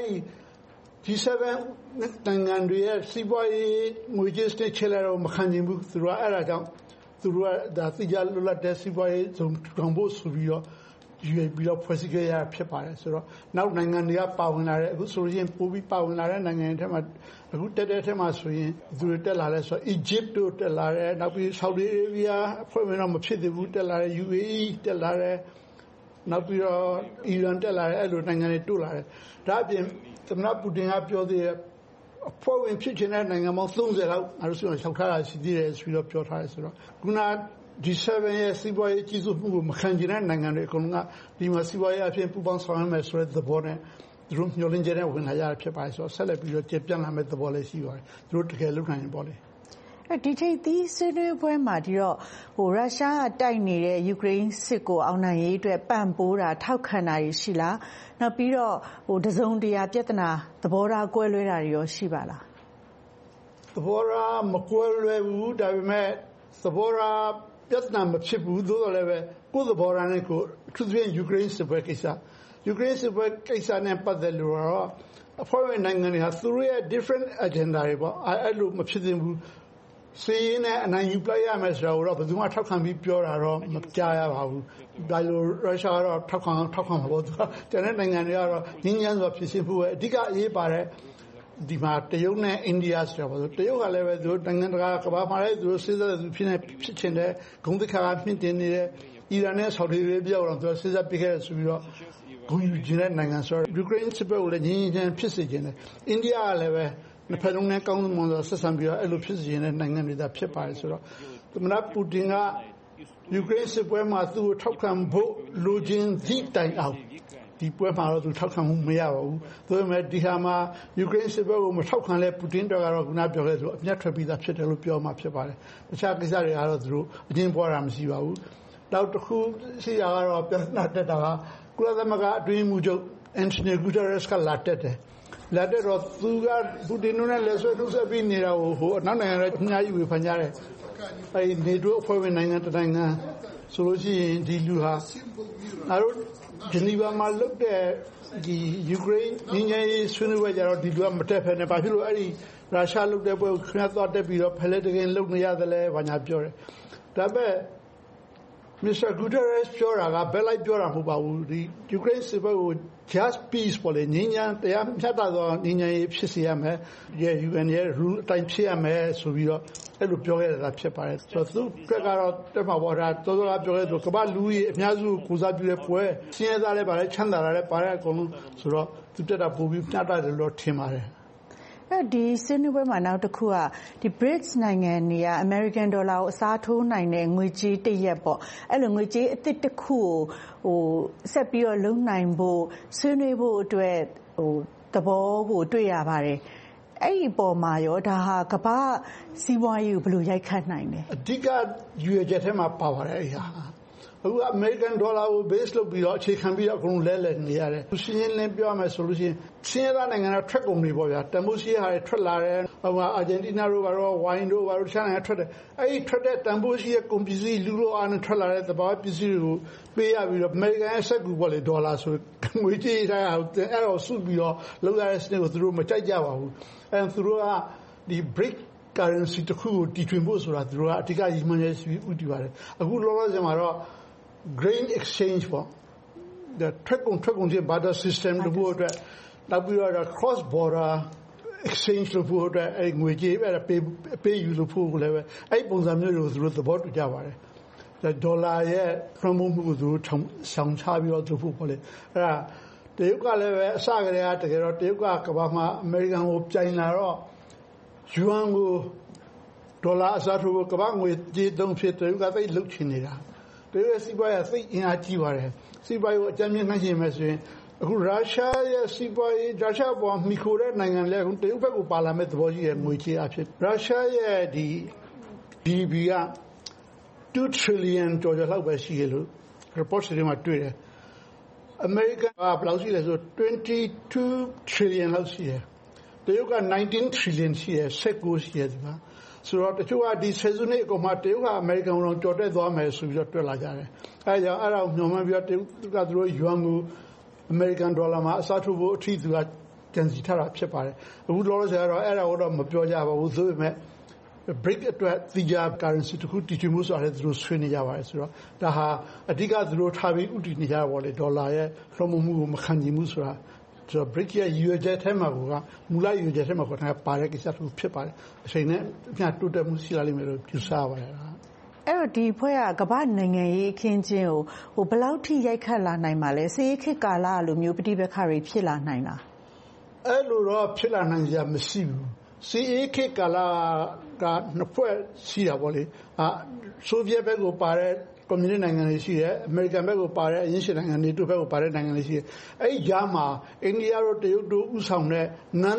G7 နိုင်ငံတွေရဲ့စီးပွားရေးငွေကြေးစနစ်ချဲ့လာတော့မခံကျင်ဘူးသူတို့အဲ့ဒါကြောင့်သူတို့ကဒါသိကြလွတ်လပ်တဲ့စီးပွားရေးစုံထောင်ဖို့ဆိုပြီးတော့ရွေးပြီးတော့ဖွဲ့စည်းခဲ့ရဖြစ်ပါတယ်ဆိုတော့နောက်နိုင်ငံတွေကပါဝင်လာတဲ့အခုဆိုရင်ပိုပြီးပါဝင်လာတဲ့နိုင်ငံတွေထဲမှာအခုတက်တဲ့ထဲမှာဆိုရင်သူတွေတက်လာတဲ့ဆိုတော့ Egypt တို့တက်လာတယ်နောက်ပြီး Saudi Arabia ဖွဲ့ဝင်တော့မဖြစ်သေးဘူးတက်လာတယ် UAE တက်လာတယ်နောက်ပြီးတော့ Iran တက်လာတယ်အဲ့လိုနိုင်ငံတွေတိုးလာတယ်ဒါအပြင်သမ္မတပူတင်ကပြောသေးတယ်အဖွဲ့ဝင်ဖြစ်ချင်တဲ့နိုင်ငံပေါင်း30လောက်အားလုံးလျှောက်ထားတာရှိသေးတယ်ဆိုပြီးတော့ပြောထားတယ်ဆိုတော့ခုနG7 ရဲ့စီးပွားရေးကြီးစိုးမှုကိုမခံကျင်တဲ့နိုင်ငံတွေအကုန်လုံးကဒီမှာစီးပွားရေးအဖြစ်ပူးပေါင်းဆောင်ရွက်မယ်ဆိုတဲ့သဘောနဲ့သူတို့မျှော်လင့်ချက်နဲ့ဝင်လာရဖြစ်ပါတယ်ဆိုတော့ဆက်လက်ပြီးတော့ကျေပြန့်လာမယ့်သဘောလည်းရှိပါတယ်သူတို့တကယ်လုပ်နိုင်ရင်ပေါ့လေဒီထိပ်သီးဆွေးနွေးပွဲမှာဒီတော့ရုရှားကတိုက်နေတဲ့ယူကရိန်းစစ်ကိုအောင်နိုင်ရေးအတွက်ပံ့ပိုးတာထောက်ခံတာရှိလားနောက်ပြီးတော့တစုံတရာပြဿနာသဘောထားကွဲလွဲတာတွေရောရှိပါလားသဘောထားမကွဲလွဲဘူးဒါပေမဲ့သဘောထားပြဿနာမဖြစ်ဘူးသို့တော်လည်းပဲကိုယ်သဘောထားနဲ့ကိုသူတို့ယူကရိန်းစစ်ပွဲကိစ္စယူကရိန်းစစ်ပွဲကိစ္စနဲ့ပတ်သက်လို့တော့အဖွဲ့ဝင်နိုင်ငံတွေဟာသူတို့ရဲ့ different agenda တွေပေါ့အဲ့လိုမဖြစ်သင့်ဘူးစီးရင်နဲ့အနိုင်ယူပလိုက်ရမယ်ဆိုတော့ဘယ်သူမှထောက်ခံပြီးပြောတာတော့မကြားရပါဘူးဒါလိုရုရှားကတော့ထောက်ခံမှာပေါ့သူကတကယ်နိုင်ငံတွေကတော့ငင်းငန်းစွာဖြစ်ရှင်းဖို့အဓိကအရေးပါတဲ့ဒီမှာတရုတ်နဲ့အိန္ဒိယဆိုတော့တရုတ်ကလည်းပဲသူတို့နိုင်ငံတကာကမ္ဘာမှာလည်းသူတို့စစ်သက်သူဖြစ်ချင်တဲ့ဂုဏ်သိက္ခာကမြင့်တင်နေတဲ့အီရန်နဲ့ဆော်ဒီအာရေဗျကတော့သူစစ်သက်ပြခဲ့ဆိုပြီးတော့ဂုဏ်ယူခြင်းတဲ့နိုင်ငံဆိုတော့ယူကရိန်းစစ်ပွဲကိုလည်းငြင်းငြင်းဖြစ်စေခြင်းတယ်အိန္ဒိယကလည်းပဲနှစ်ဖက်လုံးနဲ့ကောင်းမွန်စွာဆက်ဆံပြီးတော့အဲ့လိုဖြစ်စေတဲ့နိုင်ငံတွေသာဖြစ်ပါတယ်ဆိုတော့သမ္မတပူတင်ကယူကရိန်းစစ်ပွဲမှာသူ့ကိုထောက်ခံဖို့လိုချင်သည့်တိုင်အောင်ဒီပွဲမှာတော့သူထောက်ခံမှုမရပါဘူး။ဒါပေမဲ့ဒီဟာမှာယူကရိန်းစစ်ပွဲကိုမထောက်ခံလဲပူတင်တော့ကတော့ခုနပြောခဲ့သလိုအမျက်ထွက်ပြီးသားဖြစ်တယ်လို့ပြောမှဖြစ်ပါတယ်။တခြားကိစ္စတွေကတော့သူတို့အချင်းပွားတာမရှိပါဘူး။နောက်တစ်ခုရှိတာကတော့ပြဿနာတက်တာကကုလသမဂ္ဂအတွင်းမှုချုပ်အန်တိုနီယို ဂူတာရက်စ်ကလာတက်တယ်။လာတက်တော့သူကပူတင်နဲ့လက်ဆွဲနှုတ်ဆက်ပြီးနေတာကိုဟိုနောက်နိုင်ငံတွေအများကြီးဝေဖန်ကြတယ်။အဲဒီနေတိုးအဖွဲ့ဝင်နိုင်ငံတစ်နိုင်ငံဆိုလို့ရှိရင်ဒီလူဟာအားလုံးဂျနီဗာမှာလုပ်တဲ့ဒီယူကရိန်းငင်းငယ်ရေးဆွေးနွေးပွဲကြတော့ဒီလူကမတက်ဖက်နဲ့ဘာဖြစ်လို့အဲ့ဒီရုရှားလုပ်တဲ့ပွဲကိုခဏသွားတက်ပြီးတော့ဖလဲတကယ်လုပ်နေရတယ်လဲဘာညာပြောတယ်ဒါပေမဲ့မစ္စတာဂူတာရက်စ်ပြောတာကဘယ်လိုက်ပြောတာမဟုတ်ပါဘူးဒီယူကရိန်းစစ်ပွဲကို just peace ပေါ်လေငင်းငယ်တရားမျှတသောငင်းငယ်ရေးဖြစ်စေရမယ်ဒီ UN ရဲ့ rule အတိုင်းဖြစ်ရမယ်ဆိုပြီးတော့အဲ့လိုပြောခဲ့တာဖြစ်ပါတယ်ဆိုတော့သူကတော့တက်မှာပေါ်တာတော်တော်ပြောခဲ့ဆိုကမ္ဘာလူကြီးအများစုကိုစားပြုတဲ့ပွဲစင်းရဲသားလည်းပါတယ်ချမ်းသာတာလည်းပါတယ်အကုန်လုံးဆိုတော့သူတက်တာပို့ပြီးမျှတတယ်လို့ထင်ပါတယ်ဒီဆွေးနွေးပွဲမှာနောက်တစ်ခုကဒီ BRICS နိုင်ငံတွေက American Dollar ကိုအစားထိုးနိုင်တဲ့ငွေကြေးတစ်ရပ်ပေါ့အဲ့လိုငွေကြေးအသစ်တစ်ခုကိုဆက်ပြီးတော့လုံနိုင်ဖို့ဆွေးနွေးဖို့အတွက်သဘောကိုတွေ့ရပါတယ်အဲ့ဒီပေါ်မှာရောဒါဟာကမ္ဘာစီးပွားရေးကိုဘယ်လိုရိုက်ခတ်နိုင်လဲအဓိကရွေချက်ထဲမှာပါပါတယ်အဲ့ဟာအခု American Dollar ကို base လုပ်ပြီးတော့အခြေခံပြီးတော့အကုန်လုံးလဲနေရတယ်။ရှင်းရှင်းလင်းပြောရမယ်ဆိုလို့ရှိရင်ချင်းရနိုင်ငံကထွက်ကုန်တွေပေါ့ဗျာ။တန်ဖိုးရှိဟာတွေထွက်လာတယ်။ဟိုအာဂျင်တီးနားတို့ဘာလို့ဝိုင်းတို့ဘာလို့ချမ်းနိုင်ငံထွက်တယ်။အဲ့ဒီထွက်တဲ့တန်ဖိုးရှိတဲ့ကုန်ပစ္စည်းလူလိုအားနဲ့ထွက်လာတဲ့သဘာဝပစ္စည်းတွေကိုပေးရပြီးတော့ American ရဲ့စက်ကူပေါ့လေဒေါ်လာဆိုငွေကြေးထားအဲ့တော့စုပြီးတော့လောက်ရတဲ့စနစ်ကိုသူတို့မကြိုက်ကြပါဘူး။အဲ့သူတို့ကဒီ BRIC currency တခုကိုတည်ထွင်ဖို့ဆိုတာသူတို့ကအဓိကရည်မှန်းချက်ရှိဥတည်ပါတယ်။အခုလောလောဆယ်မှာတော့grain exchange ပေါ့ the ထွက်ကုန်ချင်း barter system လို့ပြောတဲ့နောက်ပြီးတော့ cross border exchange လို့ပြောတဲ့အဲ့ငွေကြေးအဲ့ပေးယူလို့ဖို့လည်းပဲအဲ့ပုံစံမျိုးတွေကိုသူတို့သဘောတူကြပါတယ်ဒေါ်လာရဲ့လွှမ်းမိုးမှုကိုသူတို့ဆောင်ချပြီးတော့သူဖို့ပေါ့လေအဲ့ဒါတရုတ်ကလည်းပဲအစကတည်းကတကယ်တော့တရုတ်ကကမ္ဘာမှာအမေရိကန်ကိုပြိုင်လာတော့ယွမ်ကိုဒေါ်လာအစားထိုးဖို့ကမ္ဘာငွေကြေးသုံးဖြစ်တရုတ်ကသိလှုပ်ချင်နေတာတရုတ်စီးပွားရေးသိအင်အားကြီးပါတယ်စီးပွားရေးကိုအကြမ်းမြင့်နှိုင်းယှဉ်မယ်ဆိုရင်အခုရုရှားရဲ့စီးပွားရေးရုရှားပေါ်မီခိုတဲ့နိုင်ငံလည်းအခုတရုတ်ဘက်ကိုပါလာမဲ့သဘောကြီးရဲ့ငွေကြေးအဖြစ်ရုရှားရဲ့ဒီ GDP က2 trillion ကျော်လောက်ပဲရှိရလို့ report တွေမှာတွေ့တယ်အမေရိကန်ကဘယ်လောက်ရှိလဲဆို22 trillion လောက်ရှိတယ်တရုတ်က19 trillion ရှိတယ်19ရှိတယ်ဒီမှာဆိုတော့တချို့ကဒီဆယ်စုနှစ်အကုန်မှာတရုတ်ကအမေရိကန်ကိုကြော်တက်သွားမယ်ဆိုပြီးတော့တွက်လာကြတယ်။အဲဒါကြောင့်အဲ့ဒါကိုညှော်မှန်းပြီးတော့တရုတ်ကသူတို့ယွမ်ကိုအမေရိကန်ဒေါ်လာမှာအစားထိုးဖို့အထီးသူကကြံစီထားတာဖြစ်ပါတယ်။အခုလောလောဆယ်ကတော့အဲ့ဒါကိုတော့မပြောကြပါဘူး။သို့ပေမဲ့ break အတွက်သီးခြား currency တခုတည်ထွင်မှုဆိုတာလည်းသူတို့ဆွေးနွေးကြပါတယ်ဆိုတော့ဒါဟာအဓိကသူတို့ထားပြီးဥတည်နေကြတာပေါ့လေဒေါ်လာရဲ့လွှမ်းမိုးမှုကိုမခံနိုင်ဘူးဆိုတာဆိုတော့ BRIC ရဲ့ရွေချက်ထဲမှာကမူလရွေချက်ထဲမှာကတော့ပါတဲ့ကိစ္စတစ်ခုဖြစ်ပါတယ်အချိန်နဲ့အများတိုးတက်မှုရှိလာလိမ့်မယ်လို့ယူဆပါတယ်အဲ့တော့ဒီဖွဲ့ကကမ္ဘာနိုင်ငံရေးအခင်းချင်းကိုဘယ်လောက်ထိရိုက်ခတ်လာနိုင်ပါလဲစစ်ရေးခေတ်ကာလလိုမျိုးပဋိပက္ခတွေဖြစ်လာနိုင်လားအဲ့လိုတော့ဖြစ်လာနိုင်ကြမရှိဘူးစစ်ရေးခေတ်ကာလကနှစ်ဖွဲ့ရှိတာပေါ့လေဆိုဗီယက်ဘက်ကိုပါတဲ့ကွန်မြူနစ်နိုင်ငံတွေရှိတယ်အမေရိကန်ဘက်ကိုပါတဲ့အရင်းရှင်နိုင်ငံတွေတို့ဘက်ကိုပါတဲ့နိုင်ငံတွေရှိတယ်အဲ့ဒီကြားမှာအိန္ဒိယတို့တရုတ်တို့ဥဆောင်တဲ့ non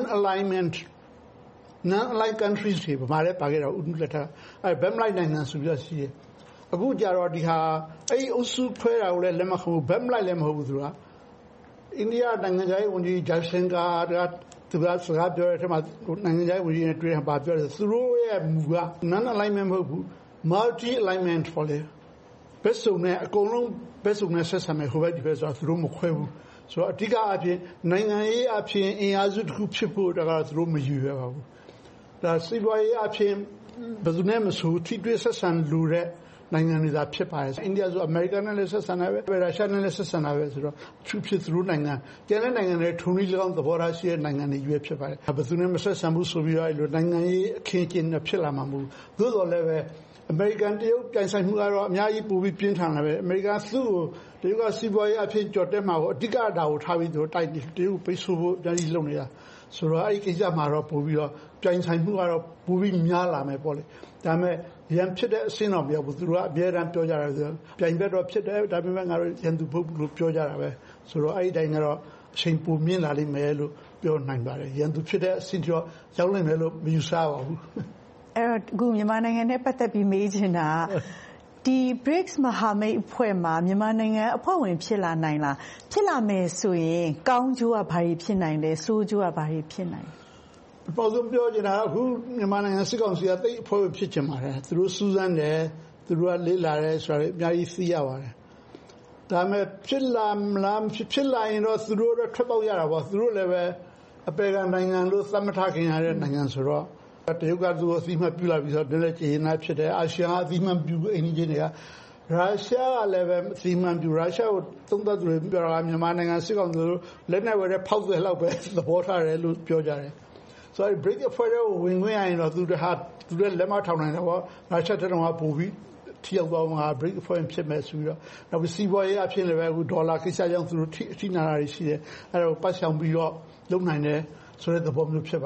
aligned countries တွေဘာလဲပါခဲ့တာဥဒုလက်ထအဲ့ဘက်မလိုက်နိုင်ငံဆိုပြီးတော့ရှိတယ်အခုကြတော့ဒီဟာအဲ့ဒီအုပ်စုဖွဲတာကိုလည်းလက်မခံဘူးဘက်မလိုက်လည်းမဟုတ်ဘူးသူကအိန္ဒိယနိုင်ငံရေးဝန်ကြီးဂျာရှင်ကာကသူကစကားပြောတဲ့အထက်မှာနိုင်ငံရေးဝန်ကြီးနဲ့တွေ့တာပါပြောတယ်သူတို့ရဲ့မူက non alignment မဟုတ်ဘူး multi alignment ပေါ့လေဘက်စုံနဲ့အကုန်လုံးဘက်စုံနဲ့ဆက်ဆံမယ်ဟိုဘက်ဒီဘက်ဆိုတော့သူတို့မခွဲဘူးဆိုတော့အဓိကအဖြစ်နိုင်ငံရေးအဖြစ်အင်အားစုတစ်ခုဖြစ်ဖို့တကတော့သူတို့မယူရပါဘူးဒါစီးပွားရေးအဖြစ်ဘယ်သူနဲ့မဆိုထိတွေ့ဆက်ဆံလို့တဲ့နိုင်ငံတွေသာဖြစ်ပါတယ်အိန္ဒိယဆိုအမေရိကန်နဲ့လည်းဆက်ဆံတာပဲရုရှားနဲ့လည်းဆက်ဆံတာပဲဆိုတော့သူဖြစ်သူတို့နိုင်ငံကျန်တဲ့နိုင်ငံတွေထုံးနည်း၎င်းသဘောထားရှိတဲ့နိုင်ငံတွေရွေးဖြစ်ပါတယ်ဘယ်သူနဲ့မဆက်ဆံဘူးဆိုပြီးတော့အဲ့လိုနိုင်ငံရေးအခင်းအကျင်းနဲ့ဖြစ်လာမှာမဟုတ်ဘူးသို့တော်လည်းပဲအမေရိကန်တရုတ်ပြိုင်ဆိုင်မှုကတော့အများကြီးပိုပြီးပြင်းထန်လာပဲအမေရိကန်သူ့ကိုတရုတ်ကစီးပွားရေးအဖြစ်ကြော်တက်မှာကိုအဓိကဒါကိုထားပြီးသူတိုက်နေတရုတ်ပိတ်ဆို့ဖို့အများကြီးလုပ်နေတာဆိုတော့အဲ့ဒီကိစ္စမှာတော့ပို့ပြီးတော့ပြိုင်ဆိုင်မှုကတော့ပိုပြီးများလာမယ်ပေါ့လေဒါပေမဲ့ရန်ဖြစ်တဲ့အဆင့်တော့မရောက်ဘူးသူတို့ကအများအားပြောကြတာဆိုပြိုင်ဘက်တော့ဖြစ်တယ်ဒါပေမဲ့ငါတို့ရန်သူပုတ်လို့ပြောကြတာပဲဆိုတော့အဲ့ဒီတိုင်းကတော့အချိန်ပိုမြင့်လာလိမ့်မယ်လို့ပြောနိုင်ပါတယ်ရန်သူဖြစ်တဲ့အဆင့်တော့ရောက်နိုင်မယ်လို့မယူဆပါဘူးအဲ့တော့အခုမြန်မာနိုင်ငံနဲ့ပတ်သက်ပြီးမေးချင်တာဒီ BRICS မဟာမိတ်အဖွဲ့မှာမြန်မာနိုင်ငံအဖွဲ့ဝင်ဖြစ်လာနိုင်လားဖြစ်လာမယ်ဆိုရင်ကောင်းကျိုးကဘာတွေဖြစ်နိုင်လဲဆိုးကျိုးကဘာတွေဖြစ်နိုင်လဲပေါ်ဆုံးပြောချင်တာအခုမြန်မာနိုင်ငံစစ်ကောင်စီကတိတ်အဖွဲ့ဝင်ဖြစ်ချင်ပါတယ်သူတို့စူးစမ်းတယ်သူတို့ကလေးလာတယ်ဆိုတာအများကြီးသိရပါတယ်ဒါပေမဲ့ဖြစ်လာမလားဖြစ်လာရင်တော့သူတို့တော့ထွက်ပေါက်ရတာပေါ့သူတို့လည်းပဲအပေကနိုင်ငံလို့သတ်မှတ်ထားခင်ရတဲ့နိုင်ငံဆိုတော့တရုတ်ကသူ့အသီးမှပြုလာပြီးဆိုတော့လည်းကျေနပ်ဖြစ်တယ်အာရှကအသီးမှပြုအိန္ဒိယတွေကရုရှားကလည်းပဲအသီးမှပြုရုရှားကိုသုံးသပ်သူတွေပြောတာမြန်မာနိုင်ငံစစ်ကောင်စီတို့လက်နဲ့ဝယ်တဲ့ဖောက်သွဲလောက်ပဲသဘောထားတယ်လို့ပြောကြတယ်ဆိုတော့ break အဖွဲ့ကိုဝင်ခွင့်ရရင်တော့သူတို့လက်မထောင်နိုင်တော့ရုရှားတက်တော့ပို့ပြီးထိရောက်သွားမှာ break အဖွဲ့ဖြစ်မယ်ဆိုပြီးတော့နောက်ပြီးစီးပွားရေးအဖြစ်လည်းပဲအခုဒေါ်လာကိစ္စကြောင့်သူတို့ထိနာတာရှိတယ်အဲ့ဒါကိုပတ်ဆောင်ပြီးတော့လုံနိုင်တယ်ဆိုတဲ့သဘောမျိုးဖြစ်ပါတယ်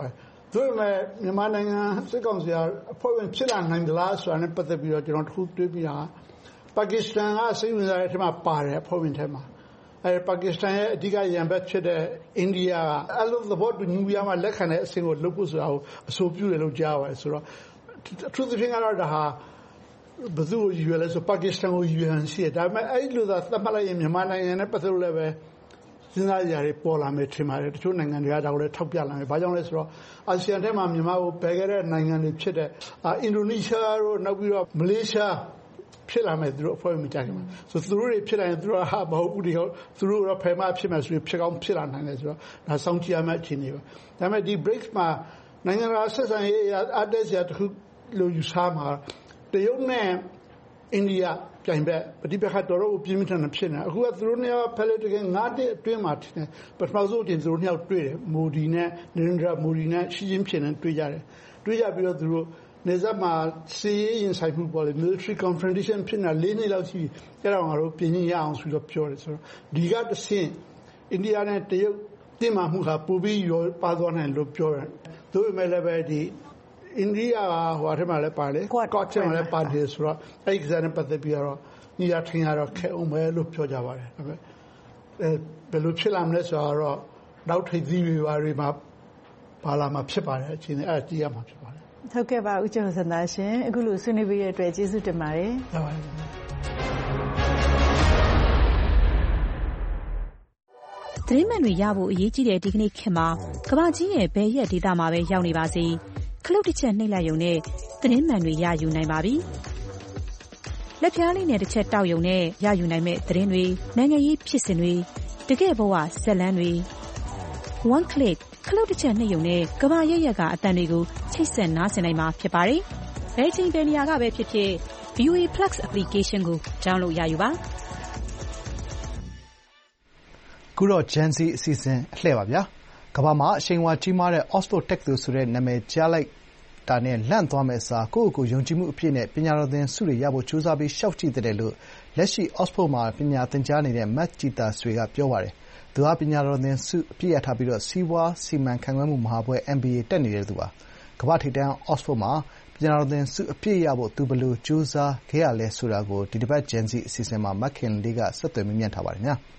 သို့ပေမဲ့မြန်မာနိုင်ငံစစ်ကောင်စီကအဖွဲ့ဝင်ဖြစ်လာနိုင်သလားဆိုတာနဲ့ပတ်သက်ပြီးတော့ကျွန်တော်တခုတွေးပြီးတာပါကစ္စတန်ကစိတ်ဝင်စားတဲ့အထက်မှာပါတယ်အဖွဲ့ဝင်ထဲမှာပါကစ္စတန်ရဲ့အဓိကရန်ဘက်ဖြစ်တဲ့အိန္ဒိယကအလို့သဘောတူညီမှုရမှလက်ခံတဲ့အဆင့်ကိုလုပ်ဖို့ဆိုတာကိုအဆိုပြုတယ်လို့ကြားပါတယ်ဆိုတော့အထူးသဖြင့်ကတော့ဒါဟာဘယ်သူ့ကိုယူရလဲဆိုပါကစ္စတန်ကိုယူရန်ရှိတယ်ဒါပေမဲ့အဲ့လိုသာသတ်မှတ်လိုက်ရင်မြန်မာနိုင်ငံနဲ့ပတ်သက်လို့လည်းပဲစဉ်းစားကြရပေါ်လာမယ်ထင်ပါတယ်တချို့နိုင်ငံတွေကဒါကိုလည်းထောက်ပြလာမယ်ဘာကြောင့်လဲဆိုတော့အာဆီယံထဲမှာမြန်မာကိုပယ်ခဲ့တဲ့နိုင်ငံတွေဖြစ်တဲ့အင်ဒိုနီးရှားတို့နောက်ပြီးတော့မလေးရှားဖြစ်လာမယ်သူတို့အဖွဲ့မကြခင်မှာဆိုသူတို့တွေဖြစ်လာရင်သူတို့ဟာမဟုတ်ဘူးဒီသူတို့တော့ဖယ်မဖြစ်မယ်ဆိုပြီးဖြစ်ကောင်းဖြစ်လာနိုင်တယ်ဆိုတော့ဒါစောင့်ကြည့်ရမယ့်အခြေအနေပါဒါပေမဲ့ဒီ BRICS မှာနိုင်ငံတကာဆက်ဆံရေးအတက်စရာတခုလို့ယူဆမှာတရုတ်နဲ့အိန္ဒိယပြိုင်ဘက်ပဋိပက္ခတော်တော်ပြင်းပြထန်ထန်ဖြစ်နေအခုကသူတို့နှစ်ယောက်ဖက်လက်တကယ်9နှစ်အတွင်းမှာထင်တယ်ပထမဆုံးတင်သူတို့နှစ်ယောက်တွေ့တယ်မိုဒီနဲ့နရင်ဒရာမိုဒီနဲ့ရှီကျင်းဖြစ်နေတွေ့ကြတယ်တွေ့ကြပြီးတော့သူတို့နေဆက်မှာစီးရင်ဆိုင်မှုပေါ်လေ military confrontation ဖြစ်နေတာ4နှစ်လောက်ရှိအဲ့တော့ငါတို့ပြင်ရအောင်ဆိုတော့ပြောတယ်ဆိုတော့ဒီကတဆင့်အိန္ဒိယနဲ့တရုတ်တင်မှမှုဟာပူပြီးရောပါသွားနိုင်လို့ပြောတယ်သို့ပေမဲ့လည်းပဲဒီအိန္ဒိယကဟိုအထက်မှာလည်းပါလေကော့ချင်မှာလည်းပါတယ်ဆိုတော့အဲ့ဒီကစားနဲ့ပတ်သက်ပြီးတော့ညီရထင်ရတော့ခဲအောင်ပဲလို့ပြောကြပါတယ်ဒါပေမဲ့ဘယ်လိုဖြစ်လာမလဲဆိုတော့နောက်ထိပ်သီးတွေမှာပါလာမှာဖြစ်ပါတယ်အချိန်နဲ့အဲ့ဒါကြည့်ရမှာဖြစ်ပါတယ်ဟုတ်ကဲ့ပါဦးကျော်စန္ဒာရှင်အခုလိုဆွေးနွေးပေးတဲ့အတွက်ကျေးဇူးတင်ပါတယ်ဟုတ်ပါတယ်သတင်းမှန်တွေရဖို့အရေးကြီးတဲ့ဒီကနေ့ခေတ်မှာကမ္ဘာကြီးရဲ့ဘယ်ရက်ဒေသမှာပဲရောက်နေပါစေခလုတ်တစ်ချက်နှိပ်လိုက်ရုံနဲ့သတင်းမှန်တွေရယူနိုင်ပါပြီ။လက်ပြားလေးနဲ့တစ်ချက်တောက်ရုံနဲ့ရယူနိုင်မဲ့သတင်းတွေနိုင်ငံရေးဖြစ်စဉ်တွေတကယ့်ဘဝဇာတ်လမ်းတွေ one click ခလုတ်တစ်ချက်နှိပ်ရုံနဲ့ကမ္ဘာရဲ့ရက်ကအတန်တွေကိုချိတ်ဆက်နားဆင်နိုင်မှာဖြစ်ပါတယ်။ဘယ်ချိန်ဘယ်နေရာကပဲဖြစ်ဖြစ် VOA Plus application ကို download ရယူပါခုတော့ Gen Z အစီအစဉ်အလှည့်ပါဗျာကမ္ဘာမှာအရှိန်အဝါကြီးမားတဲ့ Oxford တက္ကသိုလ်ဆိုတဲ့နာမည်ကြားလိုက်တာနဲ့လန့်သွားမယ့်အစားကိုယ့်ကိုယ်ယုံကြည်မှုအပြည့်နဲ့ပညာတော်သင်ဆုတွေရဖို့ကြိုးစားပြီးလျှောက်ကြည့်တယ်လို့လက်ရှိ Oxford မှာပညာသင်ကြားနေတဲ့မတ်ကြည်တာဆွေကပြောပါတယ်။သူဟာပညာတော်သင်ဆုအပြည့်ရထားပြီးစီးပွားစီမံခန့်ခွဲမှုမဟာဘွဲ့ MBA တက်နေတဲ့သူပါ။ကမ္ဘာ့ထိပ်တန်း Oxford မှာပညာတော်သင်ဆုအပြည့်ရဖို့သူဘယ်လိုကြိုးစားခဲ့ရလဲဆိုတာကိုဒီတစ်ပတ် Gen Z အစီအစဉ်မှာမခင်လေးကဆက်သွယ်မေးမြန်းထားပါတယ်။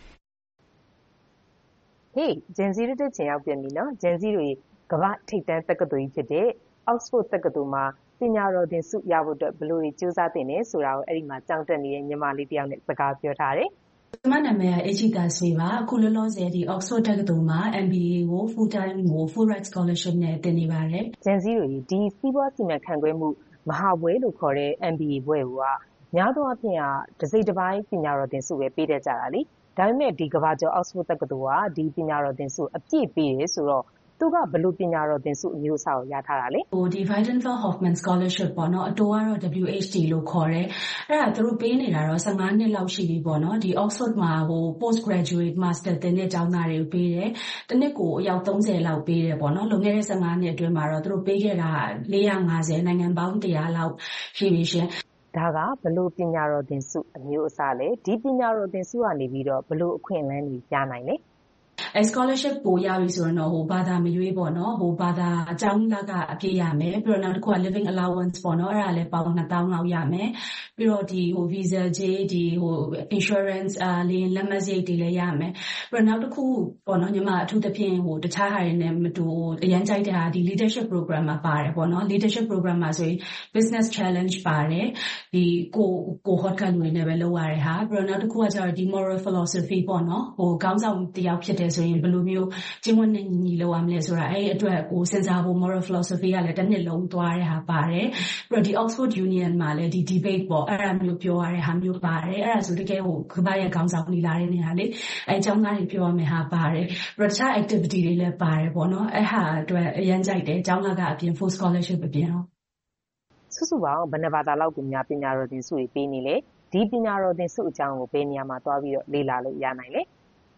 Hey, Gen Z တို့ချိန်ရောက်ပြန်ပြီနော်။ Gen Z တွေကမ္ဘာထိပ်တန်းတက္ကသိုလ်ကြီးဖြစ်တဲ့ Oxford တက္ကသိုလ်မှာပညာတော်သင်ဆုရဖို့အတွက်ဘယ်လိုကြိုးစားသင့်လဲဆိုတာကိုအဲ့ဒီမှာကျောင်းတက်နေတဲ့ညီမလေးတယောက်နဲ့စကားပြောထားတယ်။ကျမနာမည်က Echita Swe ပါ။အခုလောလောဆယ်ဒီ Oxford တက္ကသိုလ်မှာ MBA ကို full time full ride scholarship နဲ့သင်နေပါတယ်။ Gen Z တွေဒီစီးပွားစီမံခန့်ခွဲမှုမဟာဘွဲ့လို့ခေါ်တဲ့ MBA ဘွဲ့ကများသောအားဖြင့်တစိတ်တစ်ပိုင်းပညာတော်သင်ဆုပဲပေးတတ်ကြတာလေ။ဒါပေမဲ့ဒီကမ္ဘာကျော် Oxford တက္ကသိုလ်ကဒီပညာတော်သင်ဆုအပြည့်ပေးတယ်ဆိုတော့သူကဘယ်လိုပညာတော်သင်ဆုအမျိုးအစားကိုရထားတာလဲဒီ Weidenfeld Hoffman Scholarship ပေါ့နော်အတိုးကတော့ WHD လို့ခေါ်တယ်အဲ့ဒါသူတို့ပေးနေတာတော့15နှစ်လောက်ရှိပြီပေါ့နော်ဒီ Oxford မှာpost graduate master သင်တဲ့ကျောင်းသားတွေကိုပေးတယ်တစ်နှစ်ကိုအယောက်30လောက်ပေးတယ်ပေါ့နော်လွန်ခဲ့တဲ့15နှစ်အတွင်းမှာတော့သူတို့ပေးခဲ့တာ450နိုင်ငံပေါင်း100လောက်ရှိပြီရှင်ဒါကဘလို့ပညာတော်သင်ဆုအမျိုးအစားလဲဒီပညာတော်သင်ဆုကနေပြီးတော့ဘလို့အခွင့်အလမ်းတွေရနိုင်လဲ scholarship ပို့ရပြီဆိုတော့ဘာသာမရွေးပေါ့နော်ဘာသာအကြောင်းလကအပြည့်ရမယ်ပြီးတော့နောက်တစ်ခုက living allowance ပေါ့နော်အဲ့ဒါလည်းပေါင်2000လောက်ရမယ်ပြီးတော့ဒီvisa ကြေးဒီ insurance လေလက်မှတ်စရိတ်တွေလည်းရမယ်ပြီးတော့နောက်တစ်ခုပေါ့နော်ညီမအထူးသဖြင့်တခြားဟာတွေနဲ့မတူအရန်ကြိုက်တဲ့ဟာဒီ leadership program မှာပါတယ်ပေါ့နော် leadership program မှာဆိုရင် business challenge ပါတယ်ဒီကို hot ကလူတွေနဲ့ပဲလုပ်ရတဲ့ဟာပြီးတော့နောက်တစ်ခုကကျတော့ဒီ moral philosophy ပေါ့နော်ခေါင်းဆောင်တယောက်ဖြစ်တဲ့ဆိုရင်ဘယ်လိုမျိုးကျင့်ဝတ်နဲ့ညီလုပ်ရမလဲဆိုတာအဲ့ဒီအတွက်ကိုစဉ်းစားဖို့ moral philosophy ကလည်းတစ်နှစ်လုံးသွားတဲ့ဟာပါတယ်ပြီးတော့ဒီ Oxford Union မှာလည်းဒီ debate ပေါ့အဲ့ဒါမျိုးပြောရတဲ့ဟာမျိုးပါတယ်အဲ့ဒါဆိုတကယ်ကမ္ဘာရဲ့ခေါင်းဆောင်နေလာတဲ့နေရာလေအဲ့ကျောင်းသားတွေပြောရမယ့်ဟာပါတယ်ပြီးတော့တခြား activity တွေလည်းပါတယ်ပေါ့နော်အဲ့ဟာအတွက်အရန်ကြိုက်တယ်ကျောင်းသားကအပြင် full scholarship အပြင်တော့စုစုပေါင်းဘယ်နှဘာသာလောက်ကိုများပညာတော်သင်ဆုတွေပေးနေလဲဒီပညာတော်သင်ဆုအကြောင်းကိုဘယ်နေရာမှာသွားပြီးတော့လေ့လာလို့ရနိုင်လဲ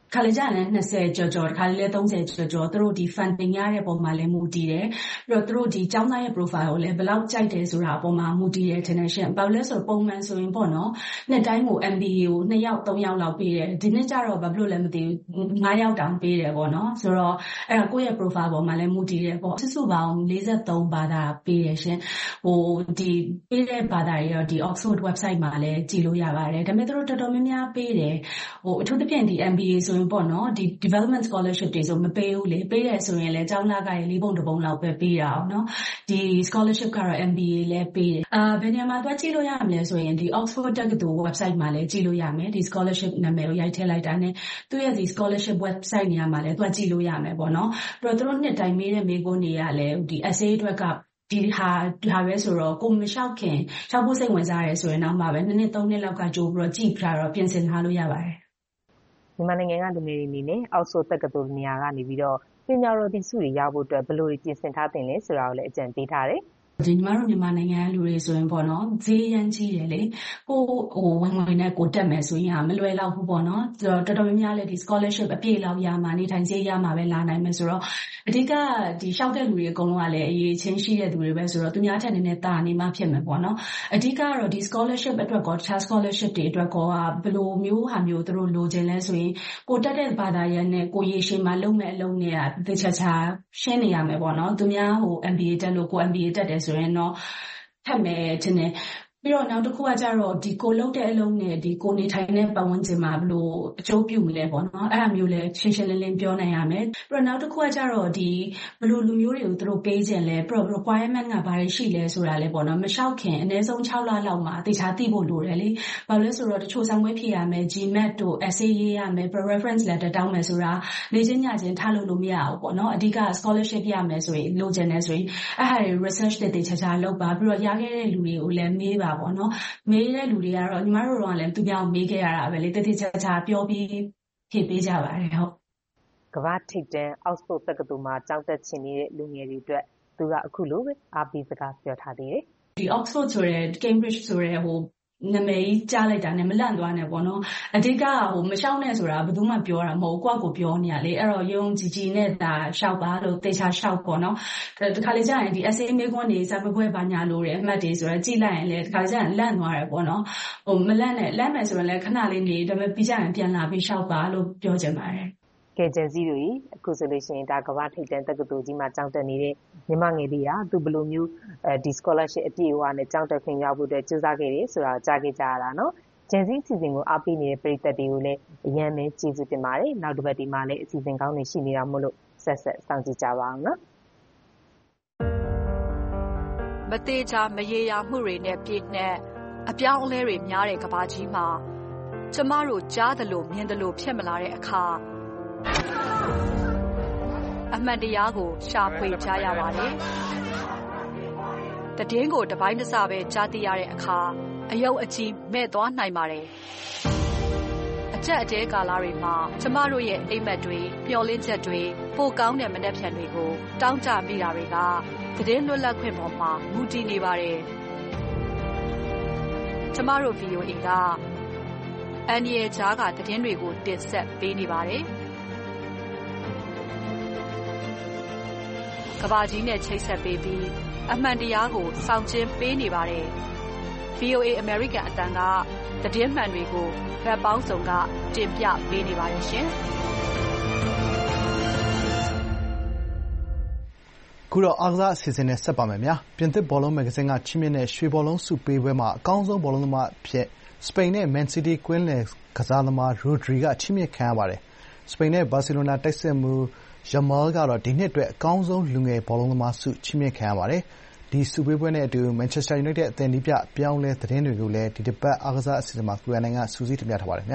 ခါလေးကြလည်း20ကျော်ခါလေးလည်း30ကျော်သူတို့ဒီ funding ရတဲ့ပုံမှာလည်းမူတည်တယ်ပြီးတော့သူတို့ဒီကျောင်းသားရဲ့ profile ကိုလည်းဘယ်လောက်ကြိုက်တယ်ဆိုတာအပေါ်မှာမူတည်တယ် tension ဘာလို့လဲဆိုတော့ပုံမှန်ဆိုရင်ပေါ့နော်နှစ်တိုင်းကို MBA ကို2ယောက်3ယောက်လောက်ပေးတယ်ဒီနှစ်ကျတော့ဘာလို့လဲမသိဘူး9ယောက်တောင်ပေးတယ်ပေါ့နော်ဆိုတော့အဲ့ဒါကိုယ့်ရဲ့ profile ပေါ်မှာလည်းမူတည်တယ်ပေါ့စုစုပေါင်း43ဘာသာပေးရရှင်ဒီပေးတဲ့ဘာသာတွေတော့ဒီ Oxford website မှာလည်းကြည့်လို့ရပါတယ်ဒါပေမဲ့သူတို့တော်တော်များများပေးတယ်အထူးသဖြင့်ဒီ MBA ဆိုရင်ပေါ့နော်ဒီ development scholarship တွေဆိုမပေးဘူးလေပေးတယ်ဆိုရင်လည်းကျောင်းလာကရေလေးပုံတစ်ပုံလောက်ပဲပေးတာအောင်နော်ဒီ scholarship ကတော့ MBA လည်းပေးတယ်ဘယ်နေရာမှာသွားကြည့်လို့ရမလဲဆိုရင်ဒီ Oxford တက္ကသိုလ် website မှာလည်းကြည့်လို့ရမယ်ဒီ scholarship နာမည်ကိုရိုက်ထည့်လိုက်တာနဲ့သူရဲ့ဒီ scholarship website နေရာမှာလည်းသွားကြည့်လို့ရမယ်ပေါ့နော်ပြီးတော့သူတို့နှစ်တိုင်းမေးတဲ့မေးခွန်းတွေကလည်းဒီ essay အတွက်ကဒီဟာပဲဆိုတော့ကိုမလျှောက်ခင်လျှောက်ဖို့စိတ်ဝင်စားရဲဆိုရင်တော့မှပဲ2နှစ်3နှစ်လောက်ကကြိုးပြီးတော့ကြည့်ပြတော့ပြင်ဆင်ထားလို့ရပါတယ်မြန်မာနိုင်ငံကလူငယ်တွေအနေနဲ့အောက်ဆိုတက္ကသိုလ်နေရာကနေပြီးတော့ပညာတော်သင်ဆုတွေရဖို့အတွက်ဘယ်လိုပြင်ဆင်ထားသင့်လဲဆိုတာကိုလည်းအကြံပေးထားတယ်ဒီညီမတို့မြန်မာနိုင်ငံလူတွေဆိုရင်ပေါ့နော်ဈေးရမ်းကြီးတယ်လေကိုဝင်နဲ့ကိုတက်မယ်ဆိုရင်မလွယ်တော့ဘူးပေါ့နော်တော်တော်များများလည်းဒီ scholarship အပြည့်လောက်ရမှာနေထိုင်ဈေးရမှာပဲလာနိုင်မယ်ဆိုတော့အဓိကဒီလျှောက်တဲ့လူတွေအကုန်လုံးကလည်းအရေးချင်းရှိတဲ့သူတွေပဲဆိုတော့သူများထက်နည်းနည်းတာနေမှဖြစ်မယ်ပေါ့နော်အဓိကတော့ဒီ scholarship အတွက်ကော test scholarship တွေအတွက်ကောဘယ်လိုမျိုးဟာမျိုးသူတို့လိုချင်လဲဆိုရင်ကိုတက်တဲ့ဘာသာရပ်နဲ့ကိုရေရှည်မှာလုပ်မဲ့အလုပ်နဲ့တခြားရှင်းနေရမယ်ပေါ့နော်သူများMBA တက်လို့ကို MBA တက်တယ်ဆိုရင်တော့ထပ်မယ်ခြင်းနဲ့ပြီးတော့နောက်တစ်ခုကကြတော့ဒီကိုလုပ်တဲ့အလုပ်နဲ့ဒီကိုနေထိုင်တဲ့ပတ်ဝန်းကျင်မှာဘယ်လိုအကျိုးပြုမလဲပေါ့နော်အဲ့ဒါမျိုးလဲရှင်းရှင်းလင်းလင်းပြောနိုင်ရမယ်ပြီးတော့နောက်တစ်ခုကကြတော့ဒီဘယ်လိုလူမျိုးတွေကိုသူတို့ပေးခြင်းလဲ requirement ကဘာတွေရှိလဲဆိုတာလဲပေါ့နော်မလျှောက်ခင်အနည်းဆုံး6လလောက်မှာတေချာသိဖို့လိုတယ်လေဘာလို့လဲဆိုတော့တချို့ဆောင်ပွဲဖြေရမယ် GMAT တို့ essay ရေးရမယ် reference letter တောင်းမယ်ဆိုတာနေချင်းညချင်းထားလို့မရဘူးပေါ့နော်အဓိက scholarship ရမယ်ဆိုရင်လိုချင်တယ်ဆိုရင်အဲ့ဟာတွေ research တေချာလုပ်ပါပြီးတော့ရခဲ့တဲ့လူတွေကိုလည်းမေးပါပေါ့နော်မေးတဲ့လူတွေကတော့ညီမတို့တော့လည်းသူပြောင်းမေးခဲ့ရတာပဲလေတေချာပြောပြီးဖြေပေးကြပါတယ်ဟုတ်ကမ္ဘာထိပ်တန်း Oxford တက္ကသိုလ်မှာကျောင်းတက်ချင်နေတဲ့လူငယ်တွေအတွက်သူကအခုလိုပဲအားပေးစကားပြောထားသေးတယ်ဒီ Oxford ဆိုတဲ့ Cambridge ဆိုတဲ့နာမည်ကြီးကြားလိုက်တာနဲ့မလန့်သွားနဲ့ပေါ့နော်အဓိကမရှောက်နဲ့ဆိုတာဘယ်သူမှပြောတာမဟုတ်ကိုယ့်ကိုပြောနေရလေအဲ့တော့ယုံကြည်ကြည်နဲ့ဒါရှောက်ပါလို့တေချာရှောက်ပေါ့နော်တခါလေကြာရင်ဒီ essay မေးခွန်းတွေစာမပွဲပါညာလို့တယ်အမှတ်တွေဆိုတော့ကြည့်လိုက်ရင်လေတခါကြာရင်လန့်သွားတယ်ပေါ့နော်မလန့်နဲ့လန့်မယ်ဆိုရင်လည်းခဏလေးနေဒါပေမဲ့ပြီးကြရင်ပြန်လာပြီးရှောက်ပါလို့ပြောချင်ပါတယ်ကဲဂျန်စီတို့အခုဆိုလို့ရှိရင်ဒါကမ္ဘာထိပ်တန်းတက္ကသိုလ်ကြီးမှာကျောင်းတက်နေတဲ့မြန်မာငယ်လေးကသူဘယ်လိုမျိုးဒီ scholarship အပြည့်အဝနဲ့ကျောင်းတက်ခွင့်ရဖို့အတွက်ကြိုးစားခဲ့တယ်ဆိုတာကြားခဲ့ကြရတာနော်ဂျန်စီအစီအစဉ်ကိုအားပေးနေတဲ့ပရိသတ်တွေကိုလည်းအရန်ပဲကျေးဇူးတင်ပါတယ်နောက်တစ်ပတ်ဒီမှာလည်းအစီအစဉ်ကောင်းတွေရှိနေတာမို့လို့ဆက်စောင့်ကြည့်ကြပါအောင်နော်မသေးချာမရေရာမှုတွေနဲ့ပြည့်နှက်အပြောင်းအလဲတွေများတဲ့ကမ္ဘာကြီးမှာကျမတို့ကြားသလိုမြင်သလိုဖြစ်မလာတဲ့အခါအမှန်တရားကိုရှာဖွေကြရပါတယ်။တည်င်းကိုတပိုင်းတစပဲကြားသိရတဲ့အခါအယုတ်အကြီးမဲ့သွားနိုင်ပါတယ်။အကျက်အတဲကာလတွေမှာကျမတို့ရဲ့အိမ်မက်တွေပျော်လင့်ချက်တွေပိုကောင်းတဲ့မနှက်ဖြန်တွေကိုတောင်းကြမိတာတွေကတည်င်းလွတ်လပ်ခွင့်ပေါ်မှာမူတည်နေပါတယ်။ကျမတို့ VOA ကအန်ရီဂျာကတည်င်းတွေကိုတင်ဆက်ပေးနေပါတယ်။ကဘာကြီးနဲ့ချိတ်ဆက်ပေးပြီးအမှန်တရားကိုဆောင်ကျဉ်ပေးနေပါတယ်။ VOA American အတန်ကသတင်းမှန်တွေကိုဗတ်ပေါင်းစုံကတင်ပြပေးနေပါတယ်ရှင်။ခုတော့အားကစားအစီအစဉ်နဲ့ဆက်ပါမယ်များ။ပြင်သစ်ဘောလုံးမဂ္ဂဇင်းကချီးမြှင့်တဲ့ရွှေဘောလုံးဆုပေးပွဲမှာအကောင်းဆုံးဘောလုံးသမားအဖြစ်စပိန်နဲ့ Man City ကွင်းလယ်ကစားသမား Rodri ကချီးမြှင့်ခံရပါတယ်။စပိန်နဲ့ဘာစီလိုနာတိုက်စစ်မှူးYamal ကတော့ဒီနှစ်အတွက်အကောင်းဆုံးလူငယ်ဘောလုံးသမားဆုချီးမြှင့်ခံရပါတယ်။ဒီဆုပေးပွဲနဲ့အတူ Manchester United အသင်းနည်းပြအပြောင်းအလဲသတင်းတွေကိုလည်းဒီတပတ်အားကစားအစီအစဉ်မှာကိုရန်နိုင်ကစူးစီးတင်ပြထားပါတယ်။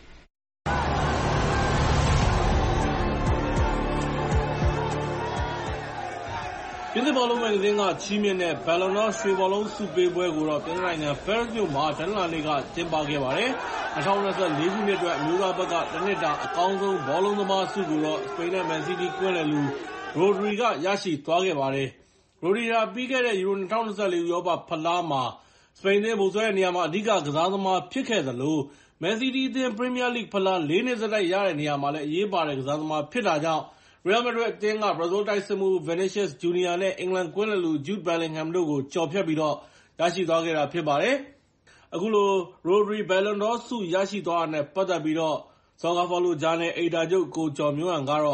ပြင်သစ်ဘောလုံးမဂ္ဂဇင်းကချီးမြှင့်တဲ့ Ballon d'Or ရွှေဘောလုံးဆုပေးပွဲကိုတော့ပြင်သစ်နိုင်ငံ ပဲရစ်မြို့မှာတနင်္လာနေ့ကကျင်းပခဲ့ပါတယ်။2024 ခုနှစ်အတွက်အမျိုးသားဘက်ကတနှစ်တာအကောင်းဆုံးဘောလုံးသမားဆုကိုတော့စပိန်နဲ့ Man City ကွင်းလယ်လူ Rodri ကရရှိသွားခဲ့ပါတယ်။ Rodri ဟာပြီးခဲ့တဲ့ Euro 2024 ဥရောပဖလားမှာစပိန်အသင်းဗိုလ်စွဲတဲ့နေရာမှာအဓိကကစားသမားဖြစ်ခဲ့သလိုမန်စီးတီးအသင်းပရီးမီးယားလိဂ်ဖလား4 နှစ်ဆက်တိုက်ရတဲ့နေရာမှာလည်းအရေးပါတဲ့ကစားသမားဖြစ်တာကြောင့်ရီယယ်မက်ဒရစ်အသင်းကဘရာဇီးတိုက်စစ်မှူး Vinicius Junior နဲ့အင်္ဂလန်ကွင်းလယ်လူ Jude Bellingham တို့ကိုကျော်ဖြတ်ပြီးတော့ရရှိသွားခဲ့တာဖြစ်ပါတယ်။အခုလို Rodri Ballon d'Or ဆုရရှိသွားတာနဲ့ပတ်သက်ပြီးတော့ဆော်ကာဖော်လူဂျာနယ်အယ်ဒါချုပ်ကိုကျော်မျိုးဟန်ကတော့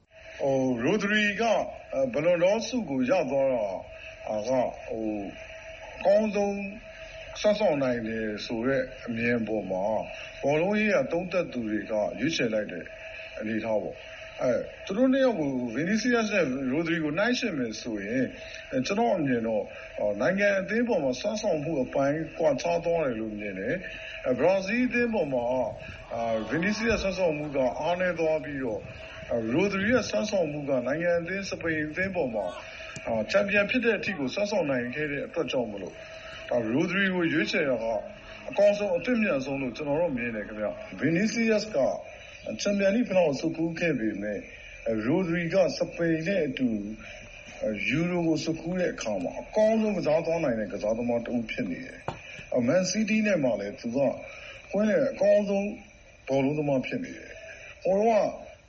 Rodri က Ballon d'Or ဆုကိုရသွားတာအကောင်းဆုံးဆက်ဆောင်နိုင်တယ်ဆိုတဲ့အမြင်ပေါ်မှာဘောလုံးရေးကသုံးသက်သူတွေကရွေးချယ်လိုက်တဲ့အနေထားပေါ့သူတို့နှစ်ယောက်ကို Vinicius နဲ့ Rodri ကိုနှိုင်းယှဉ်မယ်ဆိုရင်ကျွန်တော်အမြင်တော့နိုင်ငံအသင်းပေါ်မှာဆွမ်းဆောင်မှုအပိုင်းကွာခြားသွားတယ်လို့မြင်တယ်ဘရာဇီးအသင်းပေါ်မှာ Vinicius ဆွမ်းဆောင်မှုကအားနည်းသွားပြီးတော့Rodri ရဲ့ဆွမ်းဆောင်မှုကနိုင်ငံအသင်းစပိန်အသင်းပေါ်မှာချန်ပီယံဖြစ်တဲ့အထိကိုဆွမ်းဆောင်နိုင်ခဲ့တဲ့အတွက်ကြောင့်မလို့Rodri ကိုရွေးချယ်တာကအကောင်းဆုံးအသင့်မြတ်ဆုံးလို့ကျွန်တော်တို့မြင်တယ်ခင်ဗျ Vinicius ကချန်ပီယံလိဖလားကိုစုကူးခဲ့ပေမဲ့Rodri ကစပိန်နဲ့အတူယူရိုကိုစုကူးတဲ့အခါမှာအကောင်းဆုံးကစားသွားနိုင်တဲ့ကစားသမားတစ်ဦးဖြစ်နေတယ်။ Man City နဲ့မှလည်းသူကကွင်းနဲ့အကောင်းဆုံးဘောလုံးသမားဖြစ်နေတယ်။ဟိုတော့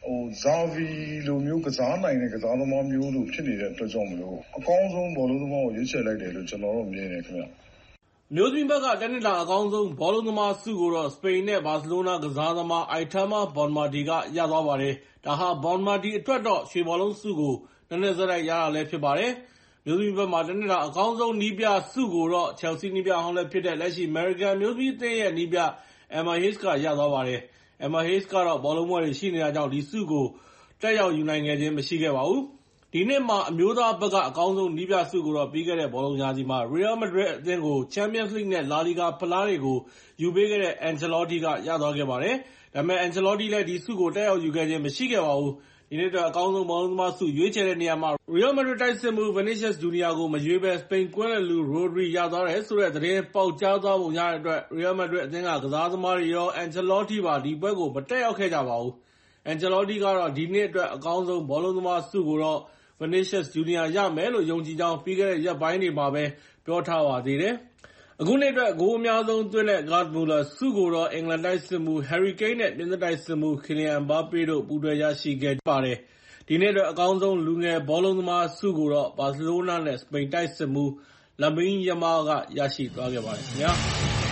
Xavi လိုမျိုးကစားနိုင်တဲ့ကစားသမားမျိုးလို့ဖြစ်နေတဲ့အတွက်ကြောင့်မလို့အကောင်းဆုံးဘောလုံးသမားကိုရွေးချယ်လိုက်တယ်လို့ကျွန်တော်တို့မြင်နေခင်ဗျာမျိုးသမီးဘက်ကတနင်္လာအကောင်းဆုံးဘောလုံးသမားဆုကိုတော့စပိန်နဲ့ဘာစီလိုနာကစားသမား Aitana Bonmati ကရသွားပါတယ်။ဒါဟာ Bonmati အတွက်တော့ရွှေဘောလုံးဆုကိုနှစ်နှစ်ဆက်တိုက်ရတာလည်းဖြစ်ပါတယ်။မျိုးသမီးဘက်မှာတနင်္လာအကောင်းဆုံးနီးပြဆုကိုတော့ Chelsea နီးပြဟောင်းလည်းဖြစ်တဲ့လက်ရှိ American မျိုးသမီးအသင်းရဲ့နီးပြ Emma Hayes ကရသွားပါတယ်။ Emma Hayes ကတော့ဘောလုံးပွဲတွေရှိနေတာကြောင့်ဒီဆုကိုတက်ရောက်ယူနိုင်ခဲ့ခြင်းမရှိခဲ့ပါဘူး။ဒီနှစ်မှာအမျိုးသားဘက်ကအကောင်းဆုံးနီးပြဆုကိုတော့ပြီးခဲ့တဲ့ဘောလုံးရာသီမှာ Real Madrid အသင်းကို Champions League နဲ့ La Liga ဖလားတွေကိုယူပေးခဲ့တဲ့ Ancelotti ကရသွားခဲ့ပါတယ်။ဒါပေမဲ့ Ancelotti လည်းဒီဆုကိုတက်ရောက်ယူခဲ့ခြင်းမရှိခဲ့ပါဘူး။ဒီနှစ်အတွက်အကောင်းဆုံးဘောလုံးသမားဆုရွေးချယ်တဲ့နေရာမှာ Real Madrid တိုက်စစ်မှူး Vinicius Junior ကိုမရွေးဘဲစပိန်ကွင်းလယ်လူ Rodri ရသွားတယ်ဆိုတဲ့သတင်းပေါက်ကြားသွားပုံရတဲ့အတွက် Real Madrid အသင်းကကစားသမားတွေရော Ancelotti ပါဒီပွဲကိုမတက်ရောက်ခဲ့ကြပါဘူး။ Ancelotti ကတော့ဒီနှစ်အတွက်အကောင်းဆုံးဘောလုံးသမားဆုကိုတော့Vinicius Junior ရမယ်လို့ယုံကြည်ကြောင်းပြီးခဲ့တဲ့ရက်ပိုင်းတွေမှာပဲပြောထားပါသေးတယ်။အခုနှစ်အတွက်ဂိုးအများဆုံးသွင်းတဲ့ Gerd Müller ဆုကိုတော့အင်္ဂလန်တိုက်စစ်မှူး Harry Kane နဲ့ပြင်သစ်တိုက်စစ်မှူး Kylian Mbappe တို့ပူးတွဲရရှိခဲ့ပါတယ်။ဒီနှစ်အတွက်အကောင်းဆုံးလူငယ်ဘောလုံးသမားဆုကိုတော့ဘာစီလိုနာနဲ့စပိန်တိုက်စစ်မှူး Lamine Yamal ကရရှိသွားခဲ့ပါတယ်ခင်ဗျာ။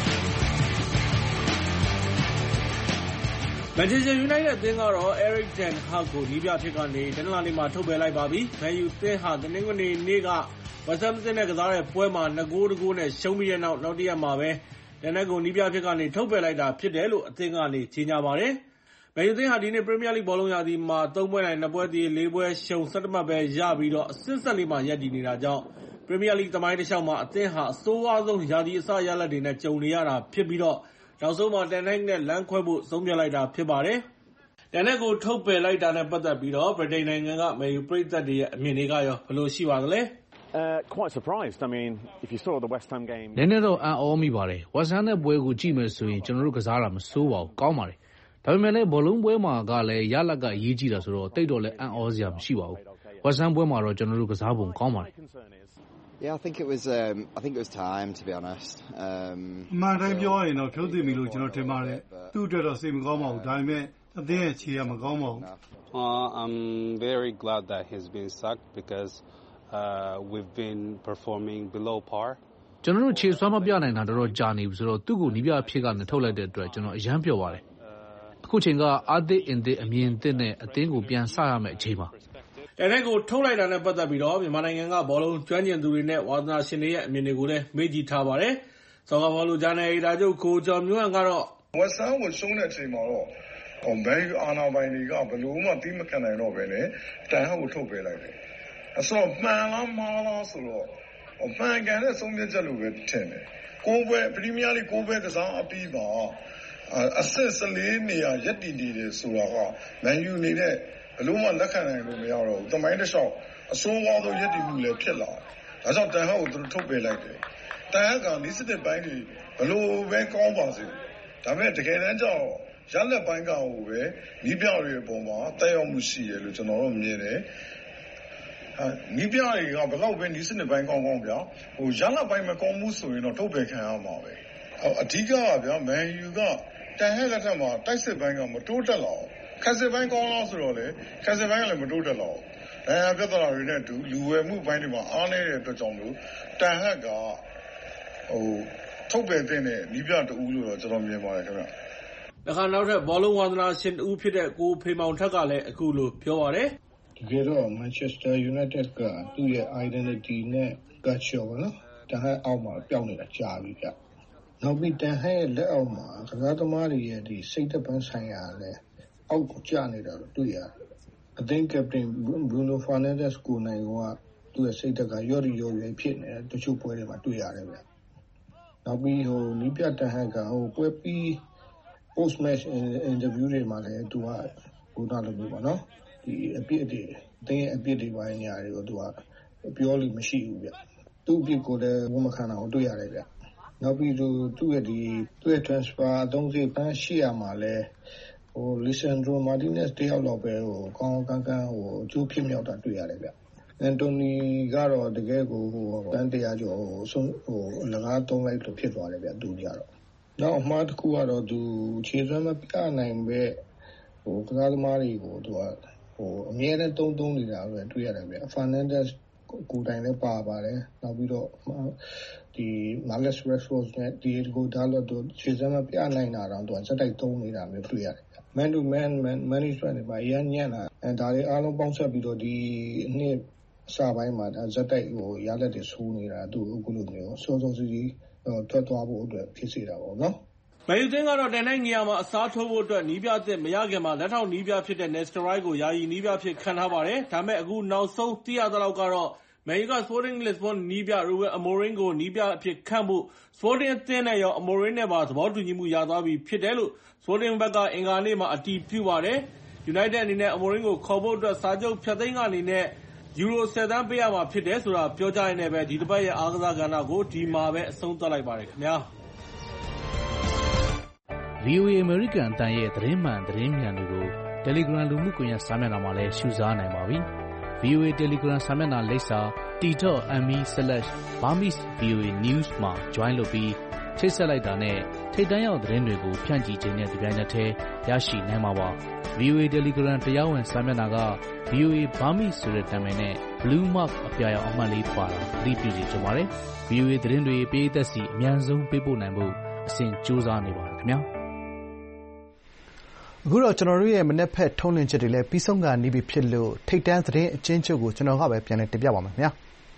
Manchester United အသင်းကတော့ Erik ten Hag ကိုနည်းပြအဖြစ်ကနေတနင်္လာနေ့မှာထုတ်ပယ်လိုက်ပါပြီ။ Man U အသင်းဟာတနင်္ဂနွေနေ့က West Ham အသင်းနဲ့ကစားတဲ့ပွဲမှာ2-1 နဲ့ရှုံးပြီးတဲ့နောက်တစ်ရက်မှာပဲ ten Hag ကိုနည်းပြအဖြစ်ကနေထုတ်ပယ်လိုက်တာဖြစ်တယ်လို့အသင်းကနေကြေညာပါတယ်။ Man U အသင်းဟာဒီနှစ်ပရီးမီးယားလိဘောလုံးရာသီမှာ3ပွဲနိုင်2ပွဲသရေ4ပွဲရှုံး17မှတ်ပဲရပြီးတော့အဆင့်14မှာရပ်တည်နေတာကြောင့်ပရီးမီးယားလိသမိုင်းတစ်လျှောက်မှာအသင်းဟာအဆိုးဝါးဆုံးရာသီအစရလဒ်တွေနဲ့ကြုံနေရတာဖြစ်ပြီးတော့နောက်ဆုံးမှာten Hag နဲ့လမ်းခွဲဖို့ဆုံးဖြတ်လိုက်တာဖြစ်ပါတယ်။ ten Hag ကိုထုတ်ပယ်လိုက်တာနဲ့ပတ်သက်ပြီးတော့ဗြိတိန်နိုင်ငံကMan Uပရိသတ်တွေရဲ့အမြင်တွေကရောဘယ်လိုရှိပါသလဲ။ Quite surprised. I mean, if you saw the West Ham game. နည်းနည်းတော့အံ့ဩမိပါတယ်။ West Ham နဲ့ပွဲကိုကြည့်မယ်ဆိုရင်ကျွန်တော်တို့ကစားတာမဆိုးပါဘူး။ကောင်းပါတယ်။ဒါပေမဲ့လည်းဘောလုံးပွဲမှာကလည်းရလဒ်ကအရေးကြီးတာဆိုတော့တိတ်တော့လည်းအံ့ဩစရာမရှိပါဘူး။ West Ham ပွဲမှာတော့ကျွန်တော်တို့ကစားပုံကောင်းပါတယ်။ Yeah, I think it was time to be honest. အမှန်တိုင်းပြောရရင်တော့ဖြုတ်သိပြီလို့ကျွန်တော်ထင်ပါတယ်။သူ့အတွက်တော့စိတ်မကောင်းပါဘူး။ဒါပေမဲ့အသင်းရဲ့ခြေကမကောင်းပါဘူး။ I'm very glad that he's been sacked because we've been performing below par. ကျွန်တော်တို့ခြေစွမ်းမပြနိုင်တာတော့ကြာနေပြီဆိုတော့သူ့ကိုနီးပြအဖြစ်ကနေထုတ်လိုက်တဲ့အတွက်ကျွန်တော်အယမ်းပျော်ပါတယ်။အခုချိန်ကအားသစ်အင်သစ်အမြင်သစ်နဲ့အသင်းကိုပြန်ဆရမယ့်အချိန်ပါ။ten Hagကိုထုတ်လိုက်တာနဲ့ပတ်သက်ပြီးတော့မြန်မာနိုင်ငံကဘောလုံးကျွမ်းကျင်သူတွေနဲ့ဝါသနာရှင်တွေရဲ့အမြင်တွေကိုလည်းမေးကြည့်ထားပါတယ်။ဆောင်းကဘောလုံးဂျာနယ်အီဒါချုပ်ကိုကျော်မျိုးဟန်ကတော့ West Ham ကိုရှုံးတဲ့အချိန်မှာတော့ဘယ်အာနာပိုင်တွေကဘယ်လိုမှတီးမခံနိုင်တော့ပဲနဲ့ten Hagကိုထုတ်ပေးလိုက်တယ်။အဲ့တော့မှန်လားမှားလားဆိုတော့မှန်ကန်တဲ့ဆုံးဖြတ်ချက်လို့ပဲထင်တယ်။ကိုယ်ပဲပရီးမီးယားလိကိုယ်ပဲကစားအပြီးပါအဆင့်14နေရာရပ်တည်နေတယ်ဆိုတာကMan Uအနေနဲ့ဘယ်လိုမှလက်ခံနိုင်လို့မရတော့ဘူး။တမိုင်းတစ်လျှောက်အဆိုးဝါးဆုံးရပ်တည်မှုလည်းဖြစ်လာတယ်။ဒါကြောင့်ten Hagကိုသူတို့ထုတ်ပေးလိုက်တယ်။ten Hagကဒီစစ်တဲ့ပိုင်းတွေဘယ်လိုပဲကောင်းပါစေ။ဒါပေမဲ့တကယ်တမ်းကျတော့ရလက်ပိုင်းကဟိုပဲနီးပြတွေအပေါ်မှာတက်ရောက်မှုရှိတယ်လို့ကျွန်တော်တို့မြင်တယ်။နီးပြတွေကဘယ်လောက်ပဲနီးစနစ်ပိုင်းကောင်းဗျာရလဒ်ပိုင်းမကောင်းဘူးဆိုရင်တော့ထုတ်ပယ်ခံရမှာပဲအဓိကဗျာမန်ယူကတန်ဟဲ့လက်ထက်မှာတိုက်စစ်ပိုင်းကမတိုးတက်တော့ခက်စစ်ပိုင်းကောင်းလားဆိုတော့လေခက်စစ်ပိုင်းကလည်းမတိုးတက်တော့ပြဿနာတွေနဲ့အတူလူဝယ်မှုပိုင်းတွေမှာအားနည်းတဲ့အတွက်ကြောင့်လို့တန်ဟက်ကထုတ်ပယ်တဲ့နီးပြတူလို့တော့ကျွန်တော်မြင်ပါတယ်ခင်ဗျ။အခါနောက်ထပ်ဘောလုံးဝါသနာရှင်တူဖြစ်တဲ့ကိုဖေမောင်ထက်ကလည်းအခုလိုပြောပါတယ်။တကယ်တော့ Manchester United ကသူ့ရဲ့ identity နဲ့ culture ပေါ့နော်။တန်ဟက်အောက်မှာပြောင်းနေတာကြာပြီဗျ။နောက်ပြီးတန်ဟက်ရဲ့လက်အောက်မှာကစားသမားတွေရဲ့ဒီစိတ်သက်ပန်းဆိုင်ရာလည်းအောက်ကိုကျနေတာတော့တွေ့ရတယ်။အသင်း captain Bruno Fernandes ကိုနိုင်ကသူ့ရဲ့စိတ်သက်ကရော့ရွယ်ဖြစ်နေတယ်တချို့ပွဲတွေမှာတွေ့ရတယ်ဗျ။နောက်ပြီးနီးပြတန်ဟက်ကပွဲပြီး post match interview တွေမှာလည်းသူကဟိုနာလိုမျိုးပေါ့နော်ဒီအပြစ်တွေအတင်းအပြစ်တွေပိုင်းနေရာတွေကိုသူကပြောလို့မရှိဘူးဗျသူ့အပြစ်ကိုလည်းဝန်မခံတာကိုတွေ့ရတယ်ဗျနောက်ပြီးသူ့ရဲ့ transfer အသုံးစရိတ်ပန်းရှိရမှာလဲLisandro Martinez တယောက်တော့ပဲကောင်းကန်းအကျိုးဖြစ်မြောက်တာတွေ့ရတယ်ဗျအန်တိုနီကတော့တကယ်ကိုတန်းတရားကျော်လကားသုံးလိုက်လို့ဖြစ်သွားတယ်ဗျသူကြတော့နောက်အမှားတစ်ခုကတော့သူခြေစွမ်းမပြနိုင်ပဲကစားသမားတွေကိုသူကအမြဲတမ်းသုံးနေတာပဲတွေ့ရတယ်ဗျ။ Fernandes ကိုယ်တိုင်လည်းပါတယ်။နောက်ပြီးတော့ဒီ Marcus Rashford နဲ့ Diego Dalot တို့ခြေစွမ်းမပြနိုင်တာတော့သူကစက်တိုက်သုံးနေတာမျိုးတွေ့ရတယ်ဗျ။ Man to man management တွေမှာအရင်ညံ့တာဒါတွေအားလုံးပေါင်းဆက်ပြီးတော့ဒီနှစ်အစပိုင်းမှာဇက်တိုက်ရလက်တွေဆိုးနေတာသူအခုလိုမျိုးစောစောစီးထွက်သွားဖို့အတွက်ဖြစ်စေတာပေါ့နော်။မန်ယူသင်းကတော့တန်တိုင်းနေရာမှာအစားထိုးဖို့အတွက်နီးပြအသစ်မရခင်မှာလက်ထောက်နီးပြဖြစ်တဲ့ Nestor ကိုယာယီနီးပြဖြစ်ခန့်ထားပါတယ်။ဒါပေမဲ့အခုနောက်ဆုံးသိရသလောက်ကတော့မန်ယူက Sporting Lisbon နီးပြ Ruben Amorim ကိုနီးပြအဖြစ်ခန့်ဖို့ Sporting အသင်းနဲ့ရော Amorim နဲ့ပါသဘောတူညီမှုရသွားပြီဖြစ်တယ်လို့ Sporting ဘက်ကအင်္ဂါနေ့မှာအတည်ပြုပါတယ်။ United အနေနဲ့ Amorim ကိုခေါ်ဖို့အတွက်စာချုပ်ဖျက်သိမ်းခအနေနဲ့ယူရို10 သန်းပေးရမှာဖြစ်တယ်ဆိုတာပြောကြရင်းနဲ့ပဲဒီတစ်ပတ်ရဲ့အားကစားကဏ္ဍကိုဒီမှာပဲအဆုံးသတ်လိုက်ပါတယ်ခင်ဗျာ။ VOA အမေရိကန်အသံရဲ့သတင်းမှန်သတင်းမြန်တွေကို Telegram လူမှုကွန်ရက်စာမျက်နှာမှာလည်းရှုစားနိုင်ပါပြီ။ VOA Telegram စာမျက်နှာလိပ်စာ t.me/BurmeseVOAnews မှာ join လုပ်ပြီးချိတ်ဆက်လိုက်တာနဲ့ထိပ်တန်းရောက်သတင်းတွေကိုဖြန့်ချီခြင်းနဲ့ဒီပိုင်းနဲ့တည်းရရှိနိုင်မှာပါ။ VOA Telegram တရားဝင်စာမျက်နှာက VOA Burmese ဆိုတဲ့နာမည်နဲ့ Blue Mark အပြာရောင်အမှတ်လေးပါတာသတိပြုစီချင်ပါတယ်။ VOA သတင်းတွေပေးသက်စီအများဆုံးပေးပို့နိုင်ဖို့အစဉ်ကြိုးစားနေပါတယ်ခင်ဗျာ။အခုတော့ကျွန်တော်တို့ရဲ့မနက်ဖက်ထုံးလင်းချက်တွေလည်းပြီးဆုံးကနီးပြီဖြစ်လို့ထိတ်တန်းသတင်းအချင်းချုပ်ကိုကျွန်တော်ကပဲပြန်လည်တင်ပြပါမယ်ခင်ဗျာ။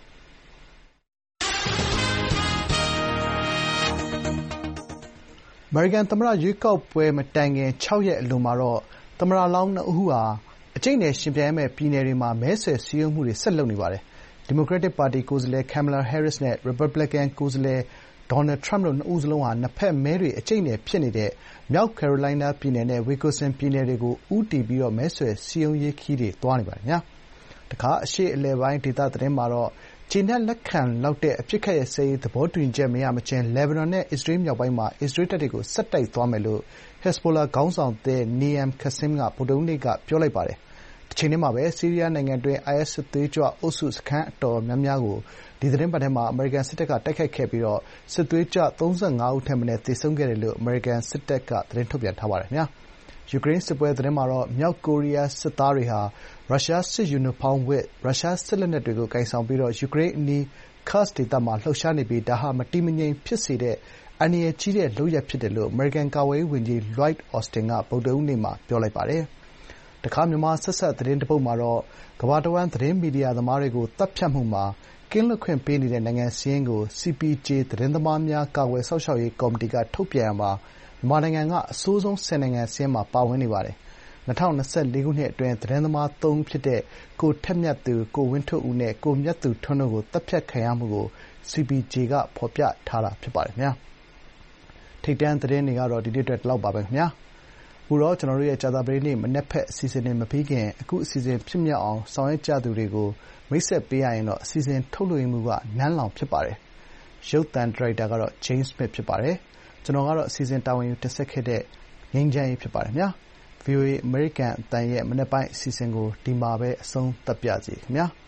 အမေရိကန်သမ္မတရွေးကောက်ပွဲမတိုင်ခင်6ရက်အလိုမှာတော့သမ္မတလောင်း2ဦးဟာအကျိတ်နယ်ရှင်ပြိုင်ရမယ့်ပြည်နယ်တွေမှာမဲဆွယ်စည်းရုံးမှုတွေဆက်လုပ်နေပါတယ်။ Democratic Party ကိုယ်စားလှယ် Kamala Harris နဲ့ Republican ကိုယ်စားလှယ် Donald Trump တို့2ဦးစလုံးဟာနှစ်ဖက်မဲတွေအကျိတ်နယ်ဖြစ်နေတဲ့မြောက် Carolina ပြည်နယ်နဲ့ Wisconsin ပြည်နယ်တွေကိုဦးတည်ပြီးမဲဆွယ်စည်းရုံးရေးခရီးတွေသွားနေပါတယ်။တခါအရှေ့အလယ်ပိုင်းဒေသသတင်းမှာတော့ကျေနပ်လက်ခံလောက်တဲ့အပစ်အခတ်ရပ်စဲရေးသဘောတူညီချက်မရမချင်းလက်ဘနွန်နဲ့အစ္စရေးမြောက်ပိုင်းမှာအစ္စရေးတပ်တွေကိုဆက်တိုက်သွားမယ်လို့ Hezbollah ခေါင်းဆောင်သစ် Naim Qassem ကဗုဒ္ဓဟူးနေ့ကပြောလိုက်ပါတယ်။တချိန်တည်းမှာပဲဆီးရီးယားနိုင်ငံတွင်း IS စစ်သွေးကြွအုပ်စုစခန်းအတော်များများကိုဒီသီတင်းပတ်ထဲမှာအမေရိကန်စစ်တပ်ကတိုက်ခိုက်ခဲ့ပြီးစစ်သွေးကြွ35ဦးထက်မနည်းသေဆုံးခဲ့တယ်လို့အမေရိကန်စစ်တပ်ကသတင်းထုတ်ပြန်ထားပါတယ်။ယူကရိန်းစစ်ပွဲသတင်းမှာတော့မြောက်ကိုရီးယားစစ်သားတွေဟာရုရှားစစ်ယူနီဖောင်းဝတ်ရုရှားစစ်လက်နက်တွေကိုကိုင်ဆောင်ပြီးယူကရိန်းအနီး Kursk ဒေသမှာလှုပ်ရှားနေပြီးဒါဟာမတည်မငြိမ်ဖြစ်စေတဲ့အန္တရာယ်ကြီးတဲ့လုပ်ရပ်ဖြစ်တယ်လို့အမေရိကန်ကာကွယ်ရေးဝန်ကြီး Lloyd Austin ကဗုဒ္ဓဟူးနေ့မှာပြောလိုက်ပါတယ်။တခါမြန်မာဆက်စပ်သတင်းတပုဒ်မှာတော့ကမ္ဘာတဝန်းသတင်းမီဒီယာသမားတွေကိုသတ်ဖြတ်မှုမှာကင်းလွတ်ခွင့်ပေးနေတဲ့နိုင်ငံစာရင်းကို CPJ သတင်းသမားများကာကွယ်စောင့်ရှောက်ရေးကော်မတီကထုတ်ပြန်ရာမှာမြန်မာနိုင်ငံကအဆိုးဆုံး10နိုင်ငံစာရင်းမှာပါဝင်နေပါတယ်။၂၀၂၄ခုနှစ်အတွင်းသတင်းသမား3ဦးဖြစ်တဲ့ကိုထက်မြတ်သူ၊ကိုဝင်းထွဋ်ဦးနဲ့ကိုမြတ်သူထွန်းတို့ကိုသတ်ဖြတ်ခံရမှုကို CPJ ကဖော်ပြထားတာဖြစ်ပါတယ်။ထိပ်တန်းသတင်းတွေကတော့ဒီနေ့အတွက်ဒီလောက်ပါပဲခင်ဗျာ။အခုတော့ကျွန်တော်တို့ရဲ့ကြာသပတေးနေ့မနက်ဖက်အစီအစဉ်တွေမပြီးခင်အခုအစီအစဉ်ဖြစ်မြောက်အောင်ဆောင်ရွက်ကြသူတွေကိုမိတ်ဆက်ပေးရရင်တော့အစီအစဉ်ထုတ်လွှင့်မှုကနန်းလောင်ဖြစ်ပါတယ်။ရုပ်သံဒါရိုက်တာကတော့ James Smith ဖြစ်ပါတယ်။ကျွန်တော်ကတော့အစီအစဉ်တာဝန်ယူတင်ဆက်ခဲ့တဲ့ငိမ့်ချမ်းရေးဖြစ်ပါတယ်ခင်ဗျာ။ VOA အမေရိကန်အသံရဲ့မနက်ပိုင်းအစီအစဉ်ကိုဒီမှာပဲအဆုံးသတ်ပါရစေခင်ဗျာ။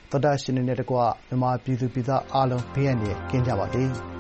သောတာရှင်တွေနဲ့တကွမြန်မာပြည်သူပြည်သားအားလုံးဘေးအန္တရာယ်ကင်းကြပါစေ။